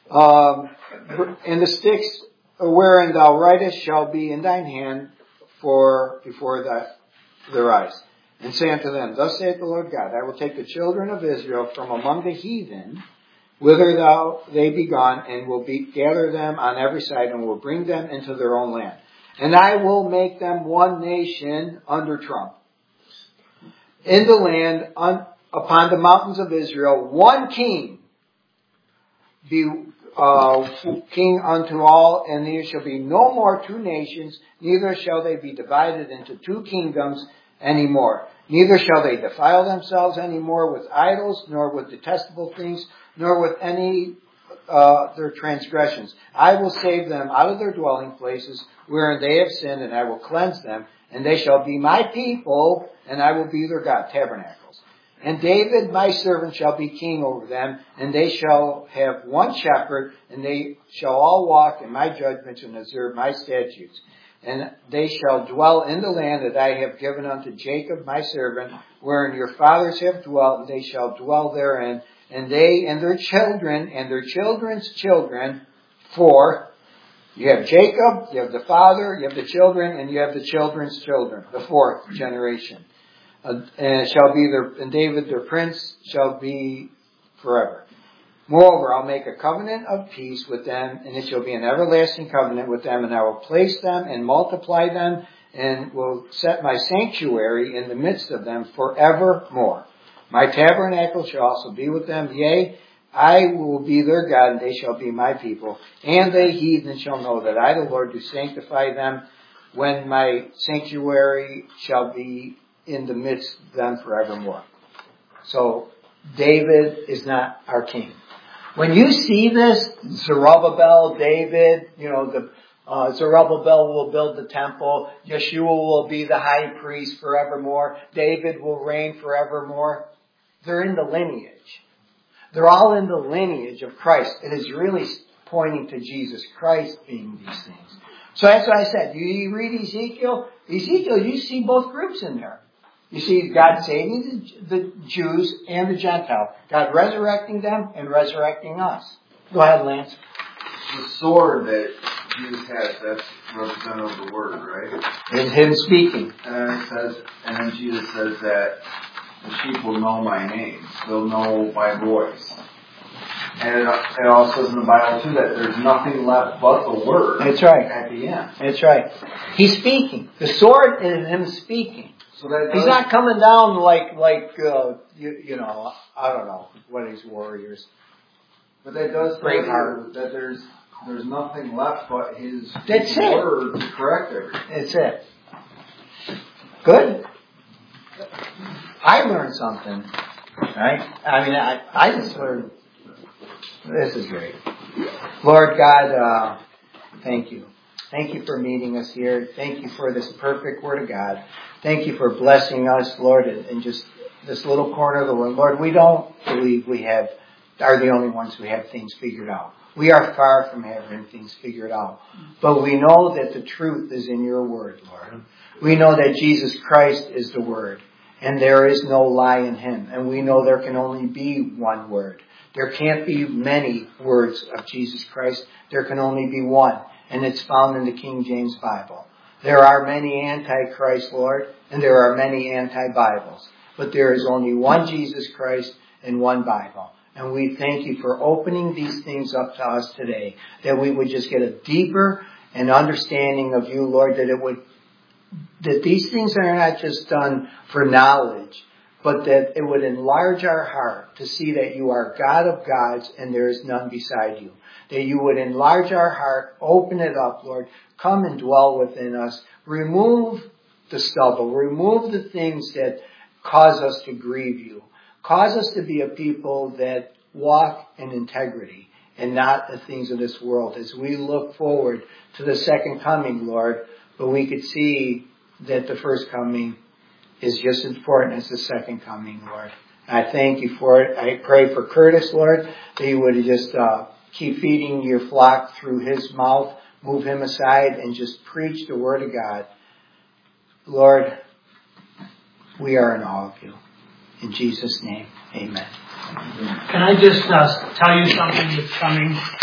Um, and the sticks wherein thou writest shall be in thine hand for before thy, their eyes. And say unto them, Thus saith the Lord God, I will take the children of Israel from among the heathen, whither thou they be gone, and will be, gather them on every side, and will bring them into their own land. And I will make them one nation under Trump. In the land, un, upon the mountains of Israel, one king be uh, king unto all, and there shall be no more two nations, neither shall they be divided into two kingdoms anymore. Neither shall they defile themselves any more with idols, nor with detestable things, nor with any uh, their transgressions. I will save them out of their dwelling places wherein they have sinned, and I will cleanse them, and they shall be my people, and I will be their God. Tabernacles. And David, my servant, shall be king over them, and they shall have one shepherd, and they shall all walk in my judgments and observe my statutes. And they shall dwell in the land that I have given unto Jacob my servant, wherein your fathers have dwelt, and they shall dwell therein, and they and their children and their children's children. For you have Jacob, you have the father, you have the children, and you have the children's children, the fourth generation. Uh, and it shall be their, and David their prince shall be forever. Moreover, I'll make a covenant of peace with them, and it shall be an everlasting covenant with them, and I will place them and multiply them, and will set my sanctuary in the midst of them forevermore. My tabernacle shall also be with them, yea, I will be their God, and they shall be my people. And the heathen shall know that I, the Lord, do sanctify them, when my sanctuary shall be in the midst of them forevermore. So, David is not our king. When you see this, Zerubbabel, David, you know, the uh, Zerubbabel will build the temple. Yeshua will be the high priest forevermore. David will reign forevermore. They're in the lineage. They're all in the lineage of Christ. It is really pointing to Jesus Christ being these things. So that's what I said. You read Ezekiel. Ezekiel, you see both groups in there. You see God saving the Jews and the Gentiles. God resurrecting them and resurrecting us. Go ahead, Lance. The sword that Jesus has, that's representative of the word, right? It's him speaking. And then it says, and then Jesus says that the sheep will know my name. They'll know my voice. And it, it also says in the Bible too that there's nothing left but the word. That's right. At the end. That's right. He's speaking. The sword is him speaking. So that he's not coming down like, like uh, you, you know, I don't know, what are these warriors? But that does Brave tell heart. you that there's there's nothing left but his, That's his it. word to correct everything. That's it. Good. I learned something, right? I mean, I, I just learned, this is great. Lord God, uh, Thank you. Thank you for meeting us here. Thank you for this perfect Word of God. Thank you for blessing us, Lord, in just this little corner of the world. Lord, we don't believe we have are the only ones who have things figured out. We are far from having things figured out. But we know that the truth is in your Word, Lord. We know that Jesus Christ is the Word, and there is no lie in Him. And we know there can only be one Word. There can't be many words of Jesus Christ. There can only be one, and it's found in the King James Bible. There are many anti-Christ, Lord, and there are many anti-Bibles. But there is only one Jesus Christ and one Bible. And we thank you for opening these things up to us today, that we would just get a deeper and understanding of you, Lord, that it would, that these things are not just done for knowledge, but that it would enlarge our heart to see that you are God of gods and there is none beside you. That you would enlarge our heart, open it up, Lord, come and dwell within us, remove the stubble, remove the things that cause us to grieve you. Cause us to be a people that walk in integrity and not the things of this world as we look forward to the second coming, Lord. But we could see that the first coming is just as important as the second coming, Lord. I thank you for it. I pray for Curtis, Lord, that you would just uh, keep feeding your flock through his mouth, move him aside, and just preach the Word of God. Lord, we are in awe of you. In Jesus' name, amen. Can I just uh, tell you something that's coming?